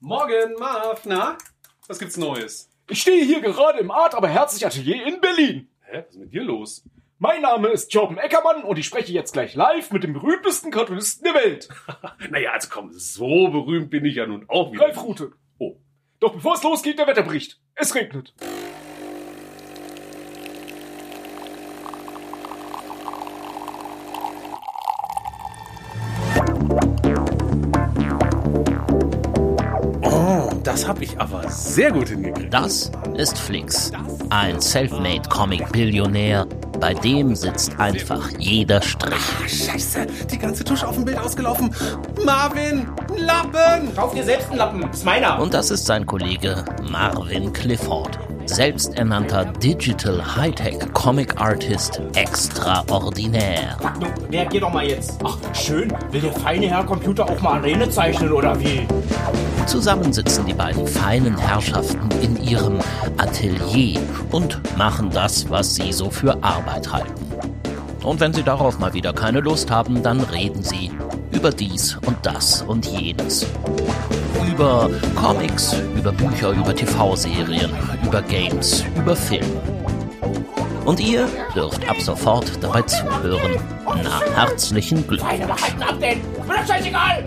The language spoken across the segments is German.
Morgen, Marv. Na, was gibt's Neues? Ich stehe hier gerade im Art, aber herzlich Atelier in Berlin. Hä, was ist mit dir los? Mein Name ist Jorben Eckermann und ich spreche jetzt gleich live mit dem berühmtesten Cartoonisten der Welt. Naja, also komm, so berühmt bin ich ja nun auch wieder. Ralf Rute. Oh. Doch bevor es losgeht, der Wetterbericht. Es regnet. Das hab ich aber sehr gut hingekriegt. Das ist Flix, ein Selfmade-Comic-Billionär. Bei dem sitzt einfach jeder Strich. Scheiße, die ganze Tusche auf dem Bild ausgelaufen. Marvin, ein Lappen! Kauf dir selbst einen Lappen, ist meiner. Und das ist sein Kollege Marvin Clifford, selbsternannter Digital Hightech Comic Artist extraordinär. Nun, reagier doch mal jetzt. Ach, schön. Will der feine Herr Computer auch mal Arene zeichnen, oder wie? Zusammen sitzen die beiden feinen Herrschaften in ihrem Atelier und machen das, was sie so für Arbeit halten. Und wenn sie darauf mal wieder keine Lust haben, dann reden sie über dies und das und jenes. Über Comics, über Bücher, über TV-Serien, über Games, über Filme. Und ihr dürft ab sofort dabei zuhören. Na, herzlichen Glückwunsch. Was halten ab denn? Ist mir doch scheißegal.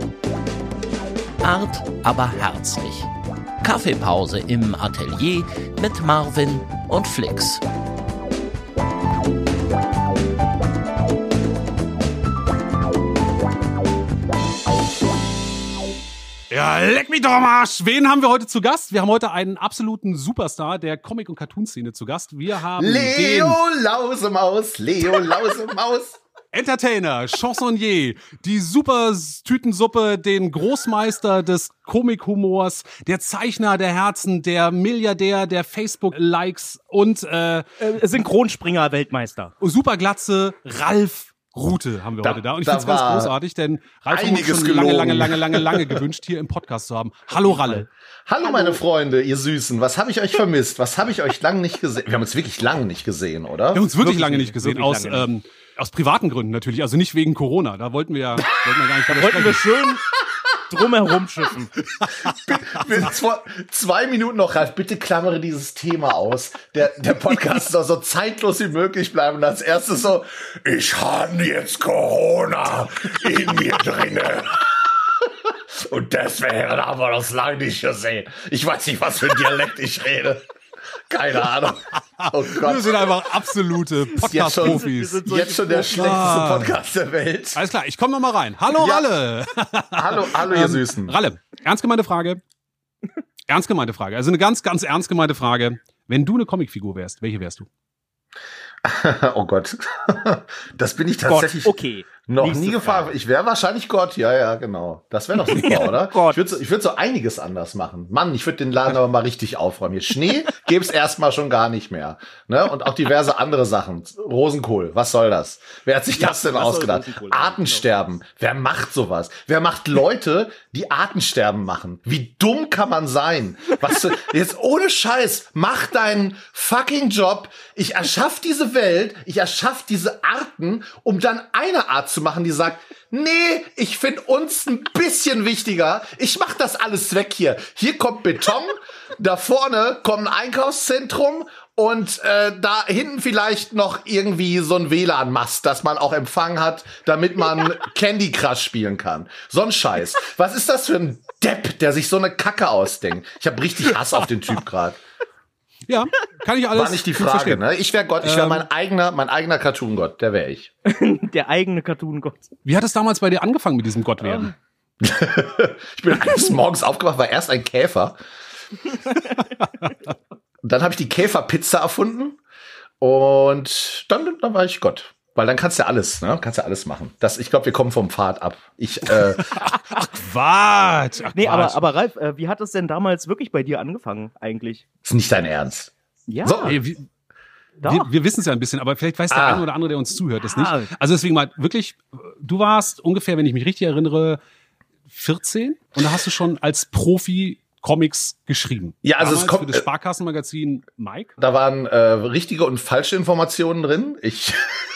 Art, aber herzlich. Kaffeepause im Atelier mit Marvin und Flix. Ja, leck mich doch am Arsch. Wen haben wir heute zu Gast? Wir haben heute einen absoluten Superstar der Comic- und Cartoon-Szene zu Gast. Wir haben Leo den Lausemaus, Leo Lausemaus. Entertainer, Chansonnier, die Super-Tütensuppe, den Großmeister des Comic-Humors, der Zeichner der Herzen, der Milliardär der Facebook-Likes und Synchronspringer-Weltmeister. Superglatze Ralf Rute haben wir heute da. Und ich finde es ganz großartig, denn Ralf haben wir uns schon lange gewünscht, hier im Podcast zu haben. Hallo Ralle. Hallo meine Freunde, ihr Süßen. Was habe ich euch vermisst? Was habe ich euch lange nicht gesehen? Wir haben uns wirklich lange nicht gesehen, oder? Wir haben uns wirklich lange nicht gesehen. Aus privaten Gründen natürlich, also nicht wegen Corona. Da wollten wir gar nicht drüber Wollten wir sprechen. schön drumherum schiffen. 2 Minuten noch, Ralf. Bitte klammere dieses Thema aus. Der Podcast soll so zeitlos wie möglich bleiben. Und als erstes so, ich habe jetzt Corona in mir drinne. Und deswegen haben wir das lange nicht gesehen. Ich weiß nicht, was für ein Dialekt ich rede. Keine Ahnung. Oh Gott. Wir sind einfach absolute Podcast-Profis. Jetzt schon der schlechteste Podcast der Welt. Alles klar, ich komme noch mal rein. Hallo Ja. Ralle. Hallo ihr Süßen. Ralle, ernst gemeinte Frage. Also eine ganz, ganz ernst gemeinte Frage. Wenn du eine Comicfigur wärst, welche wärst du? Oh Gott. Das bin ich tatsächlich Gott, okay. noch Nächste nie gefahren. Frage. Ich wäre wahrscheinlich Gott. Ja, genau. Das wäre doch super, oder? Gott. Ich würd so einiges anders machen. Mann, ich würde den Laden aber mal richtig aufräumen. Jetzt Schnee gäbe es erstmal schon gar nicht mehr. Ne? Und auch diverse andere Sachen. Rosenkohl, was soll das? Wer hat sich das denn was soll ausgedacht? Rosenkohl? Artensterben. Wer macht sowas? Wer macht Leute, die Artensterben machen? Wie dumm kann man sein? Was jetzt ohne Scheiß, mach deinen fucking Job. Ich erschaff diese Welt, ich erschaff diese Arten, um dann eine Art zu machen, die sagt, nee, ich finde uns ein bisschen wichtiger. Ich mach das alles weg hier. Hier kommt Beton, da vorne kommt ein Einkaufszentrum und da hinten vielleicht noch irgendwie so ein WLAN-Mast, dass man auch Empfang hat, damit man Candy Crush spielen kann. So ein Scheiß. Was ist das für ein Depp, der sich so eine Kacke ausdenkt? Ich habe richtig Hass auf den Typ gerade. Ja, kann ich alles. War nicht die gut Frage, verstehen. ne? Ich wäre Gott, ich wäre mein eigener Cartoon-Gott, der wäre ich. Der eigene Cartoon-Gott. Wie hat es damals bei dir angefangen mit diesem Gottwerden? Ich bin eines Morgens aufgewacht, war erst ein Käfer. Und dann habe ich die Käferpizza erfunden und dann war ich Gott. Weil dann kannst du ja alles, ne? Kannst ja alles machen. Ich glaube, wir kommen vom Pfad ab. Quatsch! Nee, aber Ralf, wie hat es denn damals wirklich bei dir angefangen eigentlich? Ist nicht dein Ernst. Ja, So. Hey, wir wissen es ja ein bisschen, aber vielleicht weiß der eine oder andere, der uns zuhört, das nicht. Ah. Also deswegen mal wirklich, du warst ungefähr, wenn ich mich richtig erinnere, 14 und da hast du schon als Profi Comics geschrieben. Ja, also Damals es kommt für das Sparkassenmagazin Mike. Da waren richtige und falsche Informationen drin.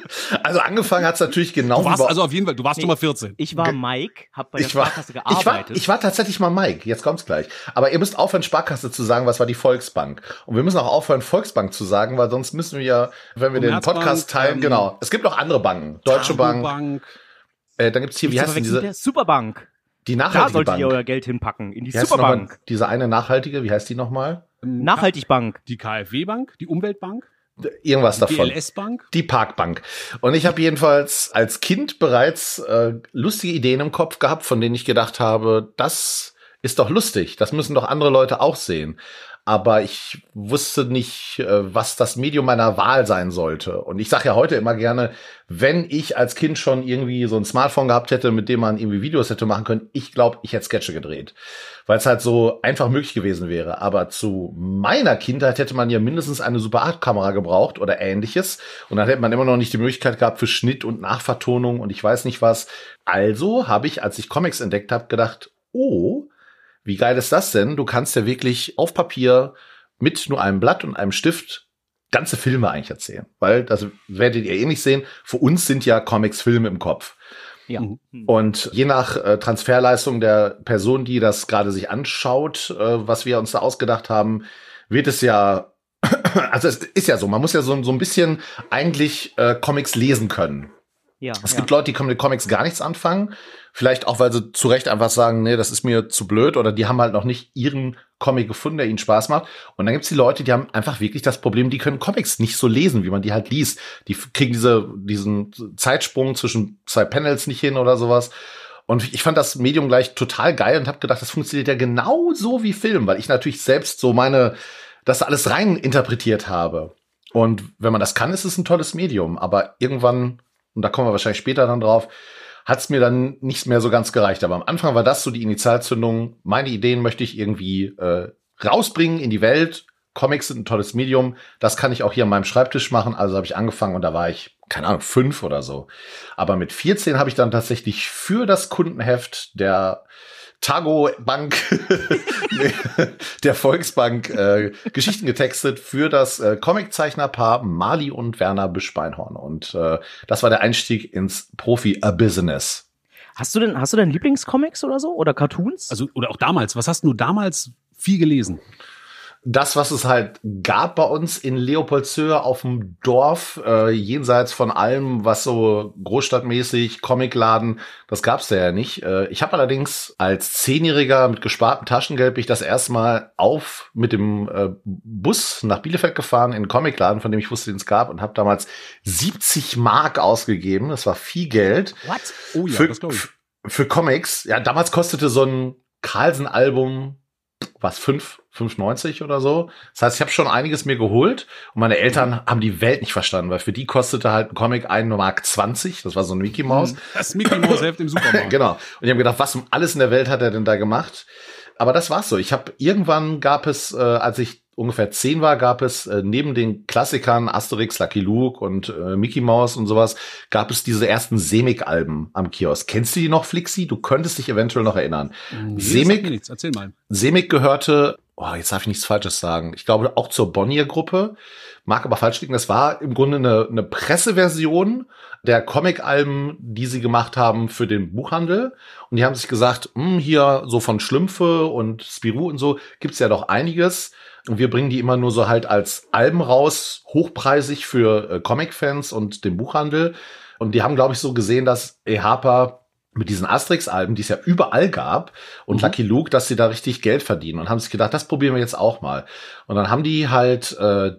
Also angefangen hat's natürlich genau Du warst wie bei- also auf jeden Fall, du warst Nummer 14. Ich war Mike, hab bei der ich war, Sparkasse gearbeitet. ich war tatsächlich mal Mike, jetzt kommt's gleich. Aber ihr müsst aufhören, Sparkasse zu sagen, was war die Volksbank. Und wir müssen auch aufhören, Volksbank zu sagen, weil sonst müssen wir ja, wenn wir den Commerzbank, Podcast teilen, genau. Es gibt noch andere Banken. Deutsche Bank. Bank. Dann gibt's hier, wie heißt denn diese? Superbank. Die Da nachhaltige solltet ihr Bank. euer Geld hinpacken, in die Wie heißt nochmal Superbank. diese eine nachhaltige, wie heißt die nochmal? Nachhaltigbank. Die KfW-Bank, die Umweltbank, Irgendwas davon. GLS-Bank. Die Parkbank. Und ich habe jedenfalls als Kind bereits lustige Ideen im Kopf gehabt, von denen ich gedacht habe, das ist doch lustig, das müssen doch andere Leute auch sehen. Aber ich wusste nicht, was das Medium meiner Wahl sein sollte. Und ich sage ja heute immer gerne, wenn ich als Kind schon irgendwie so ein Smartphone gehabt hätte, mit dem man irgendwie Videos hätte machen können, ich glaube, ich hätte Sketche gedreht. Weil es halt so einfach möglich gewesen wäre. Aber zu meiner Kindheit hätte man ja mindestens eine Super 8-Kamera gebraucht oder ähnliches. Und dann hätte man immer noch nicht die Möglichkeit gehabt für Schnitt und Nachvertonung und ich weiß nicht was. Also habe ich, als ich Comics entdeckt habe, gedacht, oh, wie geil ist das denn? Du kannst ja wirklich auf Papier mit nur einem Blatt und einem Stift ganze Filme eigentlich erzählen. Weil, das werdet ihr eh nicht sehen, für uns sind ja Comics Filme im Kopf. Ja. Und je nach Transferleistung der Person, die das gerade sich anschaut, was wir uns da ausgedacht haben, wird es ja, also es ist ja so, man muss ja so ein bisschen eigentlich Comics lesen können. Ja, Es gibt Leute, die können mit Comics gar nichts anfangen. Vielleicht auch, weil sie zu Recht einfach sagen, nee, das ist mir zu blöd oder die haben halt noch nicht ihren Comic gefunden, der ihnen Spaß macht. Und dann gibt's die Leute, die haben einfach wirklich das Problem, die können Comics nicht so lesen, wie man die halt liest. Die kriegen diesen Zeitsprung zwischen zwei Panels nicht hin oder sowas. Und ich fand das Medium gleich total geil und habe gedacht, das funktioniert ja genauso wie Film, weil ich natürlich selbst so das alles rein interpretiert habe. Und wenn man das kann, ist es ein tolles Medium. Aber irgendwann, und da kommen wir wahrscheinlich später dann drauf, hat's mir dann nicht mehr so ganz gereicht. Aber am Anfang war das so die Initialzündung. Meine Ideen möchte ich irgendwie rausbringen in die Welt. Comics sind ein tolles Medium. Das kann ich auch hier an meinem Schreibtisch machen. Also habe ich angefangen und da war ich, keine Ahnung, 5 oder so. Aber mit 14 habe ich dann tatsächlich für das Kundenheft der Tago Bank, der Volksbank, Geschichten getextet für das Comiczeichnerpaar Marley und Werner Büsch-Beinhorn. Und das war der Einstieg ins Profi-Business. Hast du denn Lieblingscomics oder so? Oder Cartoons? Also, oder auch damals. Was hast du damals viel gelesen? Das, was es halt gab bei uns in Leopoldshöhe auf dem Dorf, jenseits von allem, was so großstadtmäßig, Comicladen, das gab's da ja nicht. Ich habe allerdings als 10-Jähriger mit gespartem Taschengeld bin ich das erste Mal mit dem Bus nach Bielefeld gefahren in einen Comicladen, von dem ich wusste, den es gab und habe damals 70 Mark ausgegeben. Das war viel Geld. What? Oh ja, Für, das glaube ich. für Comics. Ja, damals kostete so ein Carlsen-Album was 5,90 oder so. Das heißt, ich habe schon einiges mir geholt und meine Eltern haben die Welt nicht verstanden, weil für die kostete halt ein Comic 1,20 Mark. Das war so ein Mickey Mouse. Das Mickey Mouse Heft im Supermarkt. Genau. Und ich habe gedacht, was um alles in der Welt hat er denn da gemacht? Aber das war's so. Irgendwann gab es, als ich ungefähr 10 war, gab es neben den Klassikern Asterix, Lucky Luke und Mickey Mouse und sowas, gab es diese ersten Semik-Alben am Kiosk. Kennst du die noch, Flixi? Du könntest dich eventuell noch erinnern. Nee, das sagt mir nichts. Erzähl mal. Semik gehörte, jetzt darf ich nichts Falsches sagen, ich glaube auch zur Bonnier-Gruppe, mag aber falsch liegen. Das war im Grunde eine Presseversion der Comic-Alben, die sie gemacht haben für den Buchhandel. Und die haben sich gesagt, hier so von Schlümpfe und Spirou und so gibt's ja doch einiges. Und wir bringen die immer nur so halt als Alben raus, hochpreisig für Comic-Fans und den Buchhandel. Und die haben, glaube ich, so gesehen, dass Harper mit diesen Asterix-Alben, die es ja überall gab, und Lucky Luke, dass sie da richtig Geld verdienen. Und haben sich gedacht, das probieren wir jetzt auch mal. Und dann haben die halt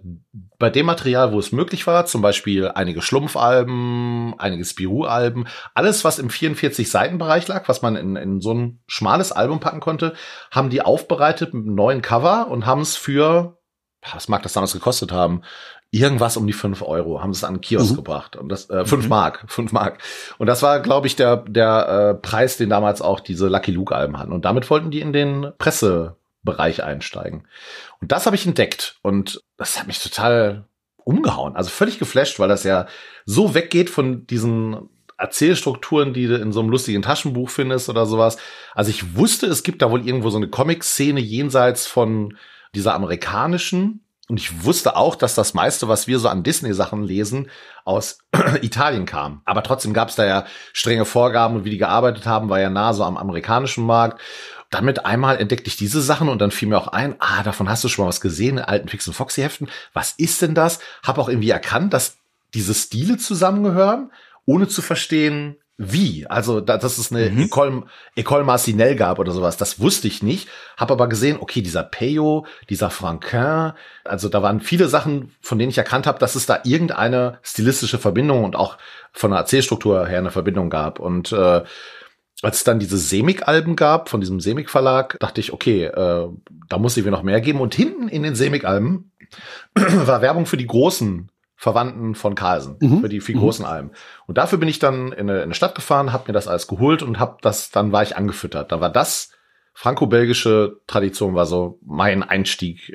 bei dem Material, wo es möglich war, zum Beispiel einige Schlumpfalben, einige Spirou-Alben, alles, was im 44-Seiten-Bereich lag, was man in so ein schmales Album packen konnte, haben die aufbereitet mit einem neuen Cover und haben es für, was mag das damals gekostet haben, irgendwas um die 5 Euro, haben sie es an den Kiosk gebracht. Und das 5 Mark. Und das war, glaube ich, der Preis, den damals auch diese Lucky Luke-Alben hatten. Und damit wollten die in den Pressebereich einsteigen. Und das habe ich entdeckt. Und das hat mich total umgehauen. Also völlig geflasht, weil das ja so weggeht von diesen Erzählstrukturen, die du in so einem lustigen Taschenbuch findest oder sowas. Also ich wusste, es gibt da wohl irgendwo so eine Comic-Szene jenseits von dieser amerikanischen. Und ich wusste auch, dass das meiste, was wir so an Disney-Sachen lesen, aus Italien kam. Aber trotzdem gab es da ja strenge Vorgaben und wie die gearbeitet haben, war ja nah so am amerikanischen Markt. Dann mit einmal entdeckte ich diese Sachen und dann fiel mir auch ein, davon hast du schon mal was gesehen in alten Fix und Foxy Heften. Was ist denn das? Hab auch irgendwie erkannt, dass diese Stile zusammengehören, ohne zu verstehen, wie. Also, dass es eine École Marcinelle gab oder sowas, das wusste ich nicht. Hab aber gesehen, okay, dieser Peyo, dieser Franquin, also da waren viele Sachen, von denen ich erkannt habe, dass es da irgendeine stilistische Verbindung und auch von der Erzählstruktur her eine Verbindung gab. Und als es dann diese Semik-Alben gab, von diesem Semik-Verlag, dachte ich, okay, da muss ich mir noch mehr geben. Und hinten in den Semik-Alben war Werbung für die großen Verwandten von Carlsen, für die vier großen Alben. Und dafür bin ich dann in eine Stadt gefahren, habe mir das alles geholt und dann war ich angefüttert. Da war das franco-belgische Tradition, war so mein Einstieg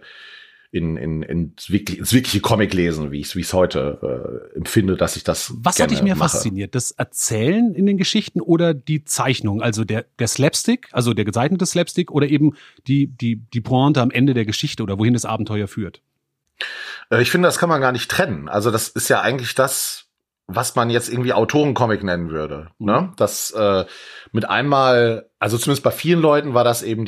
ins wirkliche Comic-Lesen, wie ich es heute empfinde, dass ich das Was gerne hat dich mehr mache. fasziniert? Das Erzählen in den Geschichten oder die Zeichnung? Also der Slapstick, also der gezeichnete Slapstick oder eben die Pointe am Ende der Geschichte oder wohin das Abenteuer führt? Ich finde, das kann man gar nicht trennen. Also das ist ja eigentlich das, was man jetzt irgendwie Autorencomic nennen würde. Ne? Das mit einmal, also zumindest bei vielen Leuten war das eben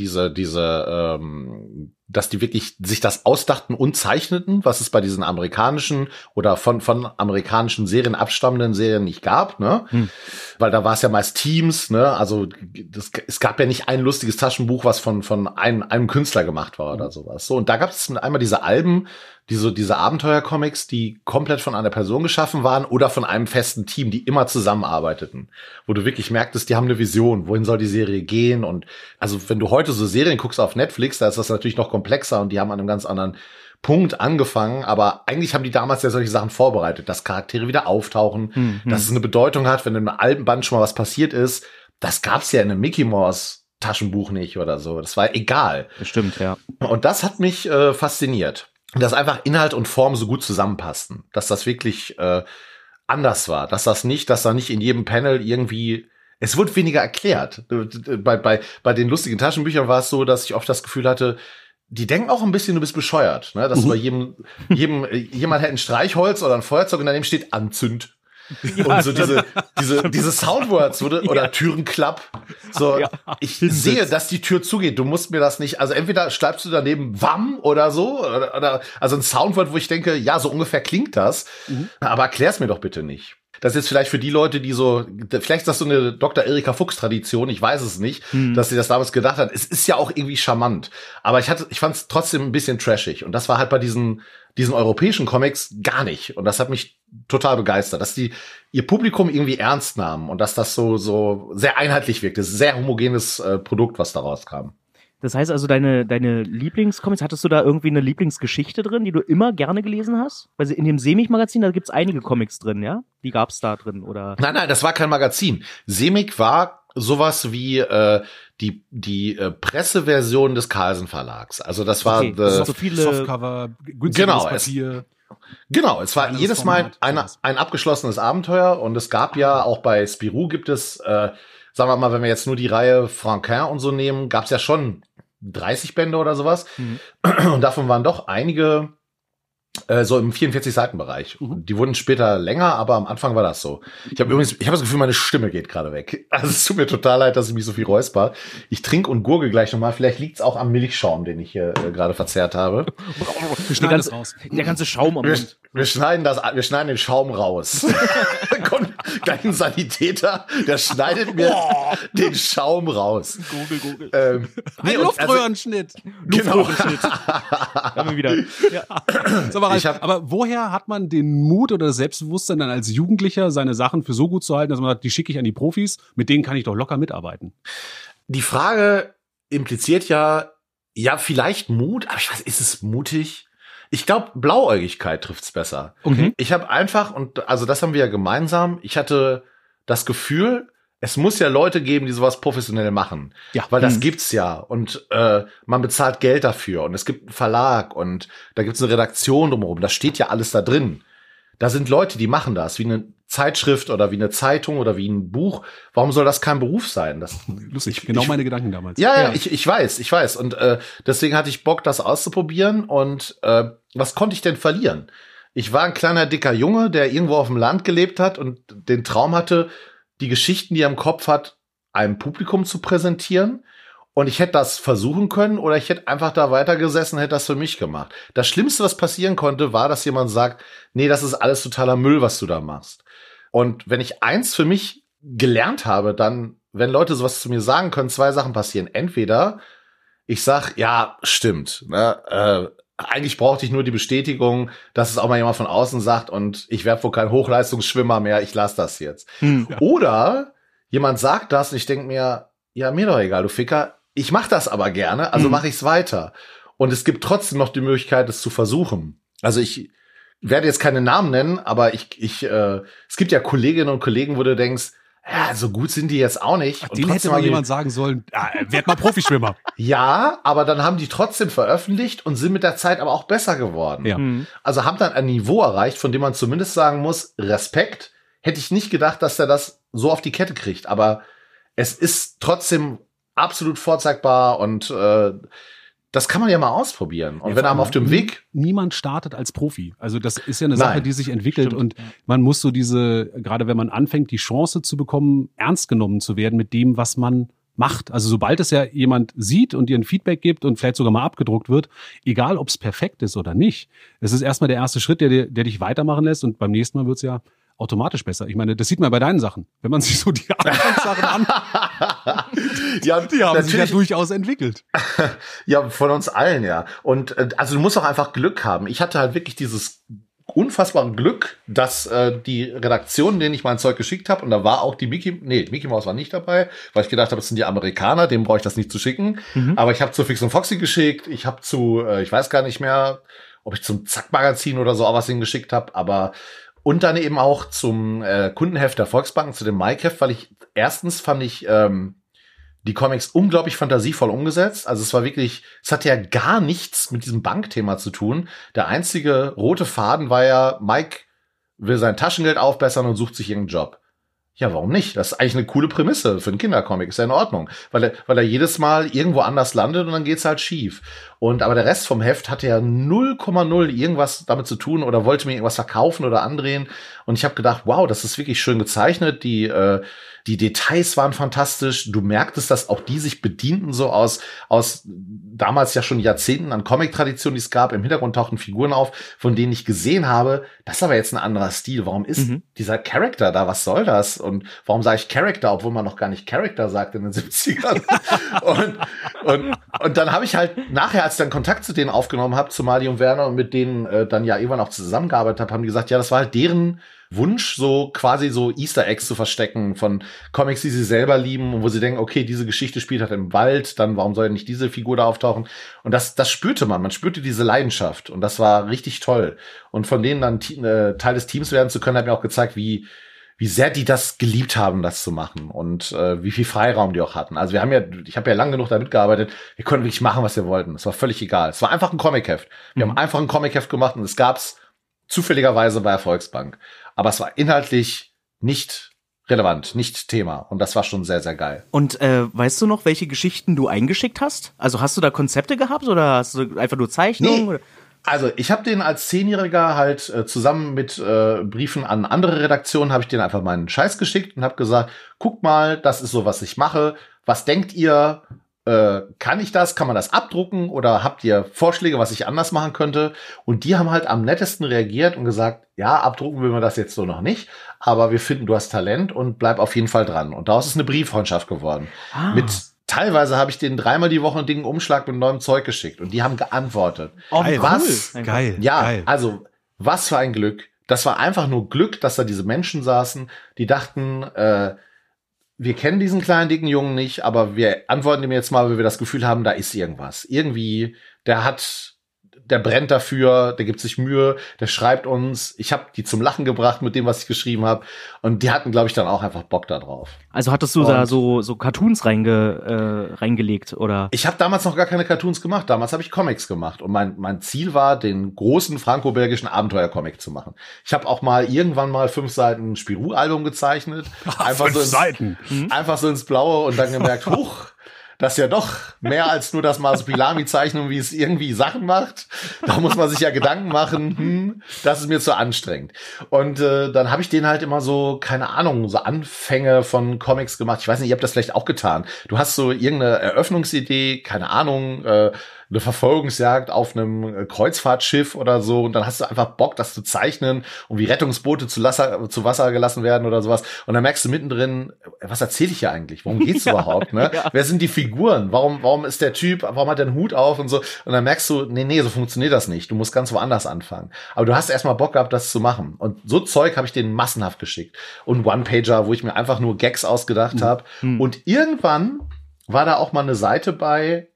dass die wirklich sich das ausdachten und zeichneten, was es bei diesen amerikanischen oder von amerikanischen Serien abstammenden Serien nicht gab, ne? Weil da war es ja meist Teams, ne? Also es gab ja nicht ein lustiges Taschenbuch, was von einem Künstler gemacht war oder sowas. So, und da gab es einmal diese Alben, diese Abenteuercomics, die komplett von einer Person geschaffen waren oder von einem festen Team, die immer zusammenarbeiteten, wo du wirklich merktest, die haben eine Vision, wohin soll die Serie gehen. Und also wenn du heute so Serien guckst auf Netflix, da ist das natürlich noch komplexer und die haben an einem ganz anderen Punkt angefangen, aber eigentlich haben die damals ja solche Sachen vorbereitet, dass Charaktere wieder auftauchen, dass es eine Bedeutung hat, wenn in einem alten Band schon mal was passiert ist. Das gab's ja in einem Mickey Mouse Taschenbuch nicht oder so. Das war egal. Das stimmt, ja. Und das hat mich fasziniert. Dass einfach Inhalt und Form so gut zusammenpassten. Dass das wirklich anders war. Dass da nicht in jedem Panel irgendwie, es wurde weniger erklärt. Bei den lustigen Taschenbüchern war es so, dass ich oft das Gefühl hatte, die denken auch ein bisschen, du bist bescheuert, ne? Dass bei jemand hätte ein Streichholz oder ein Feuerzeug und daneben steht Anzünd. Ja, und so diese Soundwords oder Türenklapp. So, ich sehe, dass die Tür zugeht. Du musst mir das nicht, also entweder schreibst du daneben Wam oder so, oder also ein Soundwort, wo ich denke, ja, so ungefähr klingt das. Aber erklär's mir doch bitte nicht. Das ist jetzt vielleicht für die Leute, die vielleicht ist das so eine Dr. Erika Fuchs-Tradition, ich weiß es nicht, dass sie das damals gedacht hat. Es ist ja auch irgendwie charmant. Aber ich fand es trotzdem ein bisschen trashig. Und das war halt bei diesen europäischen Comics gar nicht. Und das hat mich total begeistert, dass die ihr Publikum irgendwie ernst nahmen und dass das so sehr einheitlich wirkt. Das ist ein sehr homogenes Produkt, was daraus kam. Das heißt also, deine Lieblingscomics, hattest du da irgendwie eine Lieblingsgeschichte drin, die du immer gerne gelesen hast? Weil in dem Semik-Magazin, da gibt's einige Comics drin, ja? Die gab's da drin, oder? Nein, das war kein Magazin. Semik war sowas wie die Presseversion des Carlsen Verlags. Also das war so viele Softcover, günstiges Papier. Genau, es war jedes Mal ein abgeschlossenes Abenteuer und es gab ja auch bei Spirou gibt es, sagen wir mal, wenn wir jetzt nur die Reihe Franquin und so nehmen, gab es ja schon 30 Bände oder sowas. Und davon waren doch einige so im 44-Seiten-Bereich. Die wurden später länger, aber am Anfang war das so. Ich habe das Gefühl, meine Stimme geht gerade weg. Also es tut mir total leid, dass ich mich so viel räusper. Ich trinke und gurgel gleich nochmal. Vielleicht liegt es auch am Milchschaum, den ich hier gerade verzehrt habe. Wir schneiden das raus. Der ganze Schaum am Mund. Wir schneiden den Schaum raus. Kommt gleich ein Sanitäter, der schneidet mir den Schaum raus. Google. Ein Luftröhrenschnitt. Genau. Haben wir wieder. Ja. So, aber woher hat man den Mut oder das Selbstbewusstsein dann als Jugendlicher, seine Sachen für so gut zu halten, dass man sagt, die schicke ich an die Profis, mit denen kann ich doch locker mitarbeiten? Die Frage impliziert ja vielleicht Mut, aber ich weiß, ist es mutig? Ich glaube, Blauäugigkeit trifft's besser. Okay. Ich habe einfach, und also das haben wir ja gemeinsam, ich hatte das Gefühl, es muss ja Leute geben, die sowas professionell machen. Ja. Weil das gibt's ja. Und man bezahlt Geld dafür. Und es gibt einen Verlag. Und da gibt's eine Redaktion drumherum. Das steht ja alles da drin. Da sind Leute, die machen das, wie eine Zeitschrift oder wie eine Zeitung oder wie ein Buch. Warum soll das kein Beruf sein? Das Lustig, meine Gedanken damals. Ja. Ich weiß. Und deswegen hatte ich Bock, das auszuprobieren. Und was konnte ich denn verlieren? Ich war ein kleiner, dicker Junge, der irgendwo auf dem Land gelebt hat und den Traum hatte, die Geschichten, die er im Kopf hat, einem Publikum zu präsentieren. Und ich hätte das versuchen können oder ich hätte einfach da weitergesessen und hätte das für mich gemacht. Das Schlimmste, was passieren konnte, war, dass jemand sagt, nee, das ist alles totaler Müll, was du da machst. Und wenn ich eins für mich gelernt habe, dann, wenn Leute sowas zu mir sagen können, 2 Sachen passieren. Entweder ich sag, ja, stimmt, ne, eigentlich brauchte ich nur die Bestätigung, dass es auch mal jemand von außen sagt und ich werde wohl kein Hochleistungsschwimmer mehr, ich lasse das jetzt. Ja. Oder jemand sagt das und ich denke mir, ja, mir doch egal, du Ficker, ich mache das aber gerne, also mache ich es weiter. Und es gibt trotzdem noch die Möglichkeit, es zu versuchen. Also ich werde jetzt keine Namen nennen, aber es gibt ja Kolleginnen und Kollegen, wo du denkst, ja, so gut sind die jetzt auch nicht. Den hätte mal jemand sagen sollen, werd mal Profischwimmer. Ja, aber dann haben die trotzdem veröffentlicht und sind mit der Zeit aber auch besser geworden. Ja. Also haben dann ein Niveau erreicht, von dem man zumindest sagen muss, Respekt. Hätte ich nicht gedacht, dass der das so auf die Kette kriegt. Aber es ist trotzdem absolut vorzeigbar und das kann man ja mal ausprobieren. Und wenn einem auf dem Weg... Niemand startet als Profi. Also das ist ja eine Sache, die sich entwickelt. Stimmt. Und man muss so gerade wenn man anfängt, die Chance zu bekommen, ernst genommen zu werden mit dem, was man macht. Also sobald es ja jemand sieht und dir ein Feedback gibt und vielleicht sogar mal abgedruckt wird, egal ob es perfekt ist oder nicht, es ist erstmal der erste Schritt, der dich weitermachen lässt und beim nächsten Mal wird es ja automatisch besser. Ich meine, das sieht man bei deinen Sachen. Wenn man sich so die Anfangssachen an, Ja, die haben sich ja durchaus entwickelt. Ja, von uns allen, ja. Und also du musst auch einfach Glück haben. Ich hatte halt wirklich dieses unfassbare Glück, dass die Redaktion, denen ich mein Zeug geschickt habe, und da war auch die Mickey Mouse war nicht dabei, weil ich gedacht habe, das sind die Amerikaner, dem brauche ich das nicht zu schicken. Aber ich habe zu Fix und Foxy geschickt, ich habe ich weiß gar nicht mehr, ob ich zum Zack-Magazin oder so auch was hingeschickt habe, aber und dann eben auch zum Kundenheft der Volksbanken, zu dem Mike-Heft, weil erstens fand ich die Comics unglaublich fantasievoll umgesetzt. Also es hatte ja gar nichts mit diesem Bankthema zu tun. Der einzige rote Faden war ja, Mike will sein Taschengeld aufbessern und sucht sich irgendeinen Job. Ja, warum nicht? Das ist eigentlich eine coole Prämisse für einen Kindercomic. Ist ja in Ordnung. Weil er jedes Mal irgendwo anders landet und dann geht's halt schief. Aber der Rest vom Heft hatte ja 0,0 irgendwas damit zu tun oder wollte mir irgendwas verkaufen oder andrehen. Und ich habe gedacht, wow, das ist wirklich schön gezeichnet. Die Details waren fantastisch. Du merktest, dass auch die sich bedienten so aus damals ja schon Jahrzehnten an Comic-Traditionen, die es gab. Im Hintergrund tauchten Figuren auf, von denen ich gesehen habe, das ist aber jetzt ein anderer Stil. Warum ist dieser Charakter da? Was soll das? Und warum sage ich Charakter, obwohl man noch gar nicht Charakter sagt in den 70ern? und dann habe ich halt nachher, als ich dann Kontakt zu denen aufgenommen habe, zu Mali und Werner und mit denen dann ja irgendwann auch zusammengearbeitet habe, haben die gesagt, ja, das war halt deren Wunsch, so quasi so Easter Eggs zu verstecken von Comics, die sie selber lieben und wo sie denken, okay, diese Geschichte spielt halt im Wald, dann warum soll denn nicht diese Figur da auftauchen? Und das spürte man spürte diese Leidenschaft und das war richtig toll. Und von denen dann Teil des Teams werden zu können, hat mir auch gezeigt, wie sehr die das geliebt haben, das zu machen und wie viel Freiraum die auch hatten. Also ich habe ja lang genug damit gearbeitet, wir konnten wirklich machen, was wir wollten. Es war völlig egal. Es war einfach ein Comicheft. Wir haben einfach ein Comicheft gemacht und es gab's zufälligerweise bei der Volksbank. Aber es war inhaltlich nicht relevant, nicht Thema. Und das war schon sehr, sehr geil. Und weißt du noch, welche Geschichten du eingeschickt hast? Also hast du da Konzepte gehabt oder hast du einfach nur Zeichnungen? Nee. Oder? Also ich habe den als 10-Jähriger halt zusammen mit Briefen an andere Redaktionen, habe ich denen einfach meinen Scheiß geschickt und habe gesagt, guck mal, das ist so, was ich mache. Was denkt ihr? Kann ich das? Kann man das abdrucken? Oder habt ihr Vorschläge, was ich anders machen könnte? Und die haben halt am nettesten reagiert und gesagt, ja, abdrucken will man das jetzt so noch nicht, aber wir finden, du hast Talent und bleib auf jeden Fall dran. Und daraus ist eine Brieffreundschaft geworden. Teilweise habe ich denen 3-mal die Woche einen dicken Umschlag mit neuem Zeug geschickt und die haben geantwortet. Oh, was? Geil. Ja, geil. also was für ein Glück. Das war einfach nur Glück, dass da diese Menschen saßen, die dachten, wir kennen diesen kleinen, dicken Jungen nicht, aber wir antworten ihm jetzt mal, weil wir das Gefühl haben, da ist irgendwas. Irgendwie, der hat der brennt dafür, der gibt sich Mühe, der schreibt uns. Ich habe die zum Lachen gebracht mit dem, was ich geschrieben habe. Und die hatten, glaube ich, dann auch einfach Bock da drauf. Also hattest du da so Cartoons reingelegt, oder? Ich habe damals noch gar keine Cartoons gemacht. Damals habe ich Comics gemacht. Und mein Ziel war, den großen franco-belgischen Abenteuer-Comic zu machen. Ich habe auch irgendwann mal 5 Seiten Spirou-Album gezeichnet. Einfach 5 Seiten. Einfach so ins Blaue und dann gemerkt, huch, das ist ja doch mehr als nur das Masopilami-Zeichnen, wie es irgendwie Sachen macht. Da muss man sich ja Gedanken machen, das ist mir zu anstrengend. Und dann habe ich denen halt immer so, keine Ahnung, so Anfänge von Comics gemacht. Ich weiß nicht, ihr habt das vielleicht auch getan. Du hast so irgendeine Eröffnungsidee, keine Ahnung, eine Verfolgungsjagd auf einem Kreuzfahrtschiff oder so, und dann hast du einfach Bock, das zu zeichnen und wie Rettungsboote zu Wasser gelassen werden oder sowas, und dann merkst du mittendrin, was erzähle ich hier eigentlich? Worum geht's überhaupt? Ne? Ja. Wer sind die Figuren? Warum ist der Typ, warum hat der einen Hut auf und so? Und dann merkst du, nee, so funktioniert das nicht. Du musst ganz woanders anfangen. Aber du hast erstmal Bock gehabt, das zu machen. Und so Zeug habe ich denen massenhaft geschickt. Und One-Pager, wo ich mir einfach nur Gags ausgedacht habe. Und irgendwann war da auch mal eine Seite bei,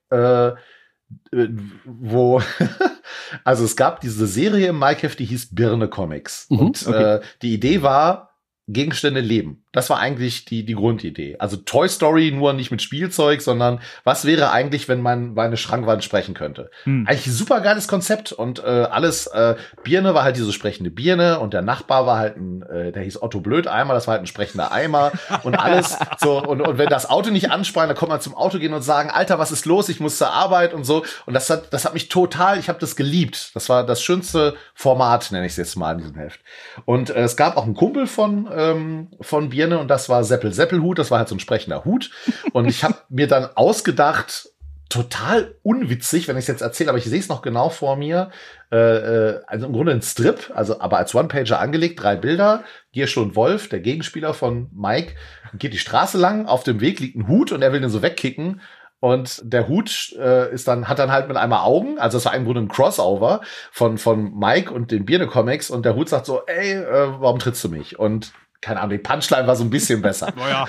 wo, also es gab diese Serie im Mike-Heft, die hieß Birne Comics. Und die Idee war, Gegenstände leben. Das war eigentlich die Grundidee. Also Toy Story, nur nicht mit Spielzeug, sondern was wäre eigentlich, wenn meine Schrankwand sprechen könnte? Eigentlich ein super geiles Konzept und alles, Birne war halt diese sprechende Birne und der Nachbar war halt der hieß Otto Blödeimer, das war halt ein sprechender Eimer und alles so, und wenn das Auto nicht ansprang, dann konnte man zum Auto gehen und sagen, Alter, was ist los? Ich muss zur Arbeit und so, und das hat mich total, ich habe das geliebt. Das war das schönste Format, nenne ich es jetzt mal in diesem Heft. Und es gab auch einen Kumpel von Birne, und das war Seppelhut, das war halt so ein sprechender Hut. Und ich habe mir dann ausgedacht, total unwitzig, wenn ich es jetzt erzähle, aber ich sehe es noch genau vor mir, also im Grunde ein Strip, also aber als One-Pager angelegt, 3 Bilder, Gierschl und Wolf, der Gegenspieler von Mike, geht die Straße lang, auf dem Weg liegt ein Hut und er will den so wegkicken. Und der Hut hat dann halt mit einmal Augen, also es war im Grunde ein Crossover von Mike und den Birne-Comics, und der Hut sagt so, ey, warum trittst du mich? Und keine Ahnung, die Punchline war so ein bisschen besser. Naja.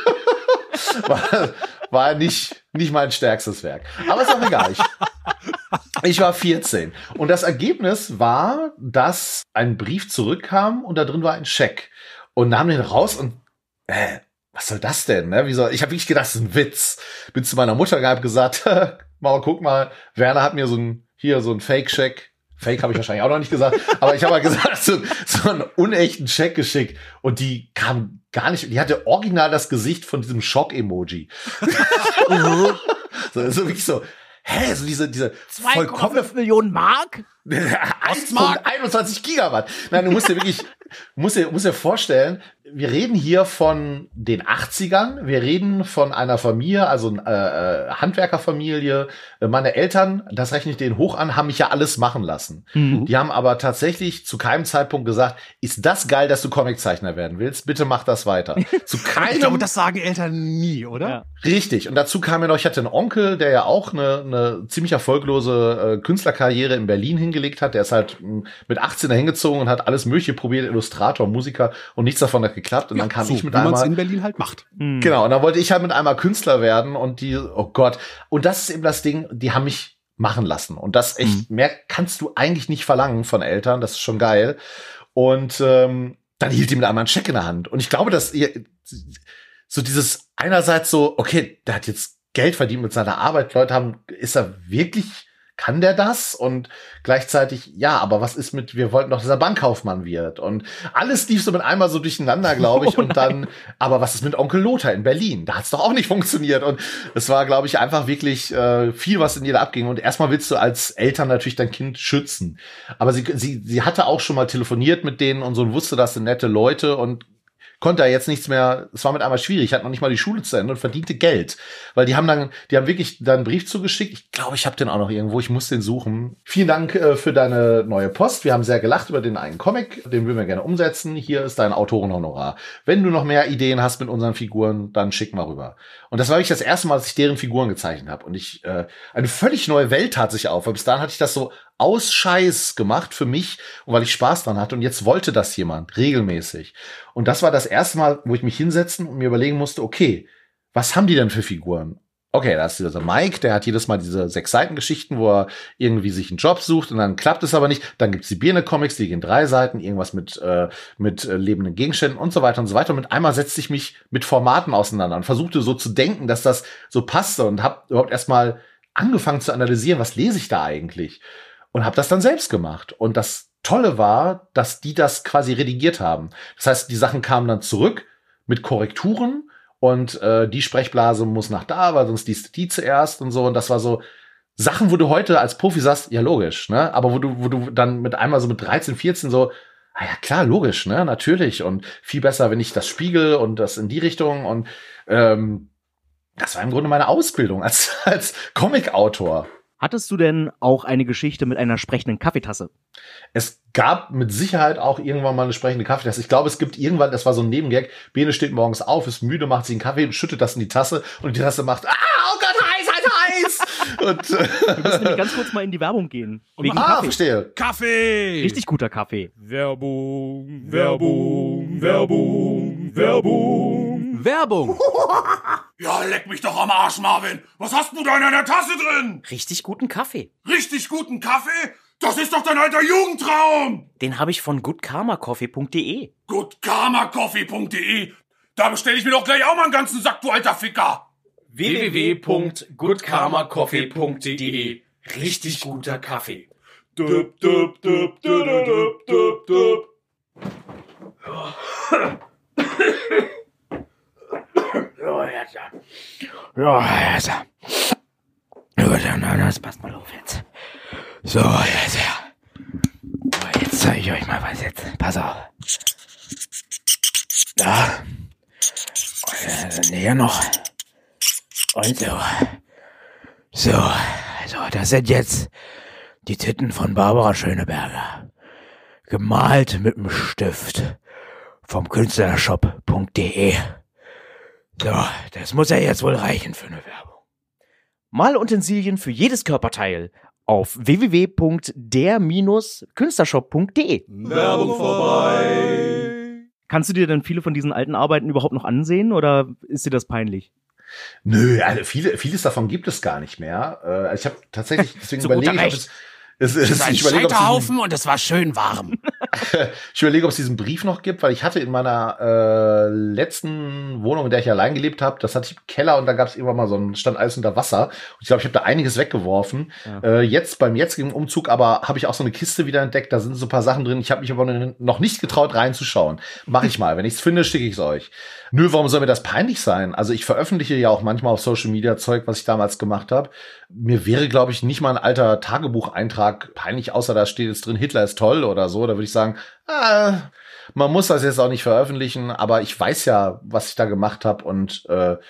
war nicht mein stärkstes Werk. Aber ist auch egal. Ich war 14. Und das Ergebnis war, dass ein Brief zurückkam und da drin war ein Scheck. Und nahm den raus und, was soll das denn? Ne? Ich habe wirklich gedacht, das ist ein Witz. Bin zu meiner Mutter gehabt, gesagt, Mama, guck mal, Werner hat mir so ein Fake-Check. Fake habe ich wahrscheinlich auch noch nicht gesagt, aber ich habe mal gesagt, so einen unechten Check geschickt, und die kam gar nicht, die hatte original das Gesicht von diesem Schock-Emoji. so wirklich so, so diese 2,5 Millionen Mark? 21 Gigawatt. Nein, du musst dir vorstellen, wir reden hier von den 80ern, wir reden von einer Familie, also Handwerkerfamilie. Meine Eltern, das rechne ich denen hoch an, haben mich ja alles machen lassen. Die haben aber tatsächlich zu keinem Zeitpunkt gesagt, ist das geil, dass du Comiczeichner werden willst? Bitte mach das weiter. Zu keinem. Ich glaube, das sagen Eltern nie, oder? Ja. Richtig. Und dazu kam mir noch, ich hatte einen Onkel, der ja auch eine ziemlich erfolglose Künstlerkarriere in Berlin hingelegt hat. Der ist halt mit 18 dahin gezogen und hat alles Mögliche probiert, Illustrator, Musiker, und nichts davon hat geklappt. Und dann kam ich mit wie man es einmal in Berlin halt macht. Genau, und dann wollte ich halt mit einmal Künstler werden, und oh Gott. Und das ist eben das Ding, die haben mich machen lassen. Und das echt, mehr kannst du eigentlich nicht verlangen von Eltern, das ist schon geil. Und dann hielt die mit einmal einen Scheck in der Hand. Und ich glaube, dass ihr so dieses einerseits so, okay, der hat jetzt Geld verdient mit seiner Arbeit, Leute ist er wirklich, kann der das? Und gleichzeitig, ja, aber was ist wir wollten doch, dass er Bankkaufmann wird. Und alles lief so mit einmal so durcheinander, glaube ich. Und dann, aber was ist mit Onkel Lothar in Berlin? Da hat es doch auch nicht funktioniert. Und es war, glaube ich, einfach wirklich viel, was in ihr da abging. Und erstmal willst du als Eltern natürlich dein Kind schützen. Aber sie hatte auch schon mal telefoniert mit denen und so und wusste, das sind nette Leute, und konnte er jetzt nichts mehr, es war mit einmal schwierig, hat noch nicht mal die Schule zu Ende und verdiente Geld. Weil die haben wirklich dann einen Brief zugeschickt. Ich glaube, ich habe den auch noch irgendwo, ich muss den suchen. Vielen Dank für deine neue Post. Wir haben sehr gelacht über den einen Comic, den würden wir gerne umsetzen. Hier ist dein Autorenhonorar. Wenn du noch mehr Ideen hast mit unseren Figuren, dann schick mal rüber. Und das war wirklich das erste Mal, dass ich deren Figuren gezeichnet habe. Und eine völlig neue Welt tat sich auf. Weil bis dahin hatte ich das so aus Scheiß gemacht für mich und weil ich Spaß dran hatte. Und jetzt wollte das jemand regelmäßig. Und das war das erste Mal, wo ich mich hinsetzen und mir überlegen musste, okay, was haben die denn für Figuren? Okay, da ist dieser Mike, der hat jedes Mal diese 6-Seiten-Geschichten, wo er irgendwie sich einen Job sucht und dann klappt es aber nicht. Dann gibt's die Birne-Comics, die gehen 3 Seiten, irgendwas mit lebenden Gegenständen und so weiter und so weiter. Und mit einmal setzte ich mich mit Formaten auseinander und versuchte so zu denken, dass das so passte und habe überhaupt erstmal angefangen zu analysieren, was lese ich da eigentlich? Und habe das dann selbst gemacht. Und das Tolle war, dass die das quasi redigiert haben. Das heißt, die Sachen kamen dann zurück mit Korrekturen und die Sprechblase muss nach da, weil sonst liest die zuerst und so. Und das war so Sachen, wo du heute als Profi sagst, ja logisch, ne? Aber wo du dann mit einmal so mit 13, 14 so, ja klar, logisch, ne? Natürlich. Und viel besser, wenn ich das spiegel und das in die Richtung. Und das war im Grunde meine Ausbildung als Comic-Autor. Hattest du denn auch eine Geschichte mit einer sprechenden Kaffeetasse? Es gab mit Sicherheit auch irgendwann mal eine sprechende Kaffeetasse. Ich glaube, es gibt irgendwann, das war so ein Nebengag, Bene steht morgens auf, ist müde, macht sich einen Kaffee und schüttet das in die Tasse und die Tasse macht, oh Gott, heiß! Und, Wir müssen nämlich ganz kurz mal in die Werbung gehen. Wegen Kaffee. Verstehe. Kaffee! Richtig guter Kaffee. Werbung, Werbung, Werbung, Werbung. Werbung! Ja, leck mich doch am Arsch, Marvin. Was hast du da in deiner Tasse drin? Richtig guten Kaffee. Richtig guten Kaffee? Das ist doch dein alter Jugendtraum. Den habe ich von goodkarmacoffee.de. Goodkarmacoffee.de. Da bestelle ich mir doch gleich auch mal einen ganzen Sack, du alter Ficker. www.goodkarmacoffee.de. Richtig guter Kaffee. Dup, dup, dup, dup, dup, dup, dup. Ja, jetzt. Gut, das passt mal auf jetzt. So, jetzt. Jetzt zeige ich euch mal was jetzt. Pass auf. Da. Und dann hier noch. Und so. So, also das sind jetzt die Titten von Barbara Schöneberger. Gemalt mit dem Stift. Vom Künstlershop.de. So, das muss ja jetzt wohl reichen für eine Werbung. Malutensilien für jedes Körperteil auf www.der-künstlershop.de. Werbung vorbei! Kannst du dir denn viele von diesen alten Arbeiten überhaupt noch ansehen oder ist dir das peinlich? Nö, also vieles davon gibt es gar nicht mehr. Ich habe tatsächlich, deswegen Zu überlege guter ich, ob Recht. es Ein ich überlege, ob es Scheiterhaufen und es war schön warm. ich überlege, ob es diesen Brief noch gibt, weil ich hatte in meiner letzten Wohnung, in der ich allein gelebt habe, das hatte ich im Keller und da gab es irgendwann mal stand alles unter Wasser. Und ich glaube, ich habe da einiges weggeworfen. Ja. Jetzt beim jetzigen Umzug aber habe ich auch so eine Kiste wieder entdeckt, da sind so ein paar Sachen drin. Ich habe mich aber noch nicht getraut reinzuschauen. Mache ich mal. Wenn ich es finde, schicke ich es euch. Nö, warum soll mir das peinlich sein? Also ich veröffentliche ja auch manchmal auf Social Media Zeug, was ich damals gemacht habe. Mir wäre, glaube ich, nicht mal ein alter Tagebucheintrag peinlich, außer da steht jetzt drin, Hitler ist toll oder so. Da würde ich sagen, man muss das jetzt auch nicht veröffentlichen, aber ich weiß ja, was ich da gemacht habe und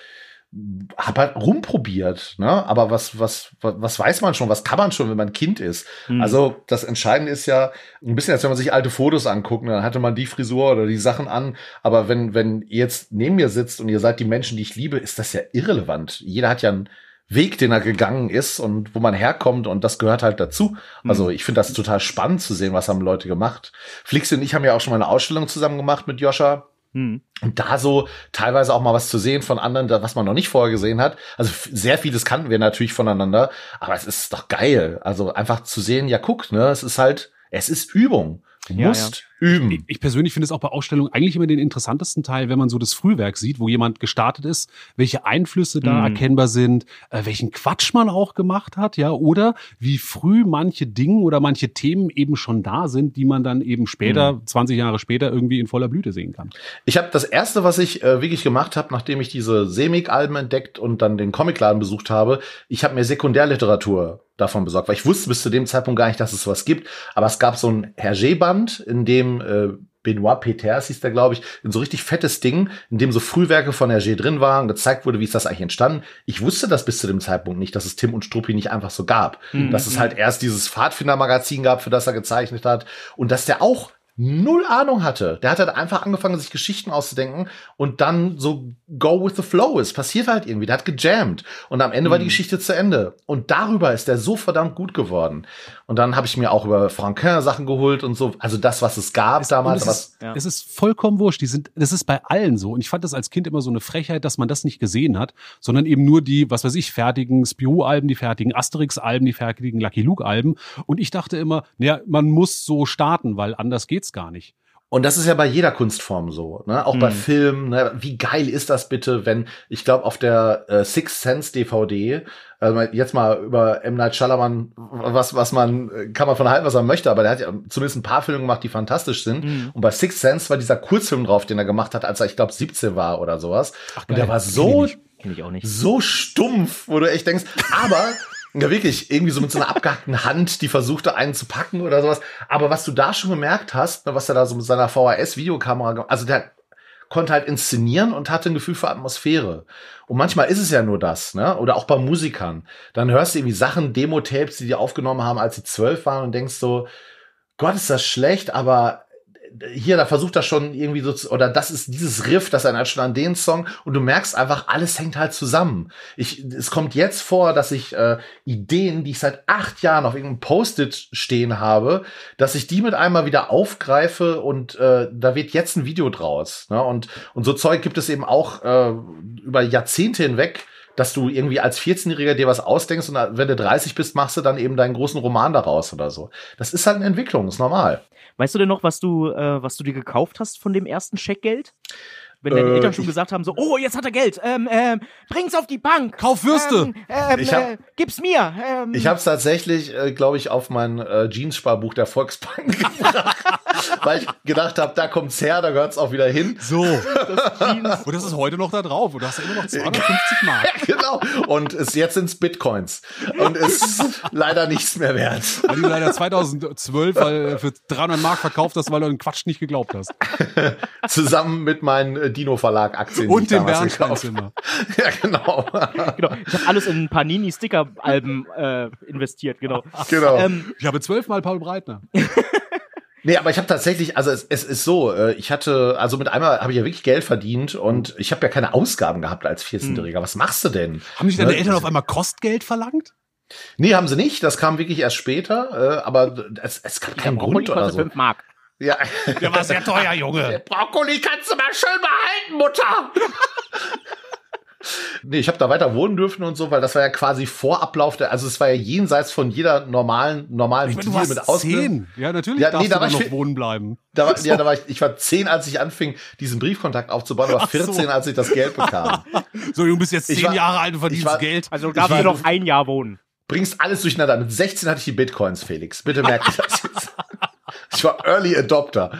habe halt rumprobiert, ne? Aber was weiß man schon, was kann man schon, wenn man Kind ist? Also das Entscheidende ist ja ein bisschen, als wenn man sich alte Fotos anguckt, dann hatte man die Frisur oder die Sachen an, aber wenn ihr jetzt neben mir sitzt und ihr seid die Menschen, die ich liebe, ist das ja irrelevant. Jeder hat ja einen Weg, den er gegangen ist und wo man herkommt und das gehört halt dazu. Also ich finde das total spannend zu sehen, was haben Leute gemacht. Flixi und ich haben ja auch schon mal eine Ausstellung zusammen gemacht mit Joscha. Und da so teilweise auch mal was zu sehen von anderen, was man noch nicht vorher gesehen hat. Also sehr vieles kannten wir natürlich voneinander, aber es ist doch geil. Also einfach zu sehen, ja guck, ne, es ist Übung. Du musst üben. Ich persönlich finde es auch bei Ausstellungen eigentlich immer den interessantesten Teil, wenn man so das Frühwerk sieht, wo jemand gestartet ist, welche Einflüsse da erkennbar sind, welchen Quatsch man auch gemacht hat, ja, oder wie früh manche Dinge oder manche Themen eben schon da sind, die man dann eben später, 20 Jahre später, irgendwie in voller Blüte sehen kann. Ich habe das erste, was ich wirklich gemacht habe, nachdem ich diese Semik-Alben entdeckt und dann den Comicladen besucht habe, ich habe mir Sekundärliteratur davon besorgt, weil ich wusste bis zu dem Zeitpunkt gar nicht, dass es sowas gibt. Aber es gab so ein Hergé-Band, in dem Benoit Peters hieß der, glaube ich, in so richtig fettes Ding, in dem so Frühwerke von Hergé drin waren, gezeigt wurde, wie ist das eigentlich entstanden. Ich wusste das bis zu dem Zeitpunkt nicht, dass es Tim und Struppi nicht einfach so gab. Dass es halt erst dieses Pfadfinder-Magazin gab, für das er gezeichnet hat. Und dass der auch null Ahnung hatte. Der hat halt einfach angefangen, sich Geschichten auszudenken und dann so go with the flow. Es passiert halt irgendwie. Der hat gejammt und am Ende war die Geschichte zu Ende. Und darüber ist der so verdammt gut geworden. Und dann habe ich mir auch über Franquin Sachen geholt und so. Also das, was es gab damals. Es ist vollkommen wurscht. Das ist bei allen so. Und ich fand das als Kind immer so eine Frechheit, dass man das nicht gesehen hat, sondern eben nur die, was weiß ich, fertigen Spirou-Alben, die fertigen Asterix-Alben, die fertigen Lucky Luke-Alben. Und ich dachte immer, naja, man muss so starten, weil anders geht's gar nicht. Und das ist ja bei jeder Kunstform so, ne? Auch bei Filmen, ne? Wie geil ist das bitte, wenn, ich glaube, auf der Sixth Sense DVD, also jetzt mal über M. Night Shyamalan, kann man von halten, was er möchte, aber der hat ja zumindest ein paar Filme gemacht, die fantastisch sind. Und bei Sixth Sense war dieser Kurzfilm drauf, den er gemacht hat, als er, ich glaube, 17 war oder sowas. Ach, und der war so, Kenn ich auch nicht. so stumpf, wo du echt denkst, aber ja, wirklich, irgendwie so mit so einer abgehackten Hand, die versuchte, einen zu packen oder sowas. Aber was du da schon gemerkt hast, was er da so mit seiner VHS-Videokamera, also der konnte halt inszenieren und hatte ein Gefühl für Atmosphäre. Und manchmal ist es ja nur das, ne? Oder auch bei Musikern. Dann hörst du irgendwie Sachen, Demo-Tapes, die aufgenommen haben, als sie 12 waren und denkst so, Gott, ist das schlecht, aber hier, da versucht er schon irgendwie so, oder das ist dieses Riff, das erinnert schon an den Song und du merkst einfach, alles hängt halt zusammen. Es kommt jetzt vor, dass ich Ideen, die ich seit 8 Jahren auf irgendeinem Post-it stehen habe, dass ich die mit einmal wieder aufgreife und da wird jetzt ein Video draus. Ne? Und so Zeug gibt es eben auch über Jahrzehnte hinweg, dass du irgendwie als 14-Jähriger dir was ausdenkst und wenn du 30 bist, machst du dann eben deinen großen Roman daraus oder so. Das ist halt eine Entwicklung, ist normal. Weißt du denn noch, was du dir gekauft hast von dem ersten Scheckgeld? Wenn deine Eltern schon gesagt haben, so, oh, jetzt hat er Geld, bring's auf die Bank. Kauf Würste. Gib's mir. Ich hab's tatsächlich, glaube ich, auf mein Jeans-Sparbuch der Volksbank gebracht, weil ich gedacht habe, da kommt's her, da gehört's auch wieder hin. So. Und das ist heute noch da drauf. Und du hast ja immer noch 250 Mark. Ja, genau. Und jetzt sind's Bitcoins. Und es ist leider nichts mehr wert. Weil du leider 2012 für 300 Mark verkauft hast, weil du den Quatsch nicht geglaubt hast. Zusammen mit meinen Dino-Verlag-Aktien. Und dem Bernsteinzimmer. Ja, genau. Genau. Ich habe alles in Panini-Sticker-Alben investiert, genau. Genau. Ich habe 12 Mal Paul Breitner. Nee, aber ich habe tatsächlich, also es ist so, ich hatte, also mit einmal habe ich ja wirklich Geld verdient und ich habe ja keine Ausgaben gehabt als 14-Jähriger. Was machst du denn? Haben nicht deine Eltern auf einmal Kostgeld verlangt? Nee, haben sie nicht. Das kam wirklich erst später, aber es gab keinen Grund oder so. 5 Mark. Ja. Der war sehr teuer, Junge. Der Brokkoli kannst du mal schön behalten, Mutter. Nee, ich habe da weiter wohnen dürfen und so, weil das war ja quasi vor Ablauf also es war ja jenseits von jeder normalen Ich meine, du warst mit Ausbildung. 10. Ja, natürlich Ja, darfst nee, du dann noch wohnen bleiben. Ich war 10, als ich anfing, diesen Briefkontakt aufzubauen, aber 14, als ich das Geld bekam. So, du bist jetzt 10 Jahre alt und verdienst Geld. Also darfst du noch 1 Jahr wohnen. Bringst alles durcheinander. Mit 16 hatte ich die Bitcoins, Felix. Bitte merk dir das jetzt. Ich war Early Adopter.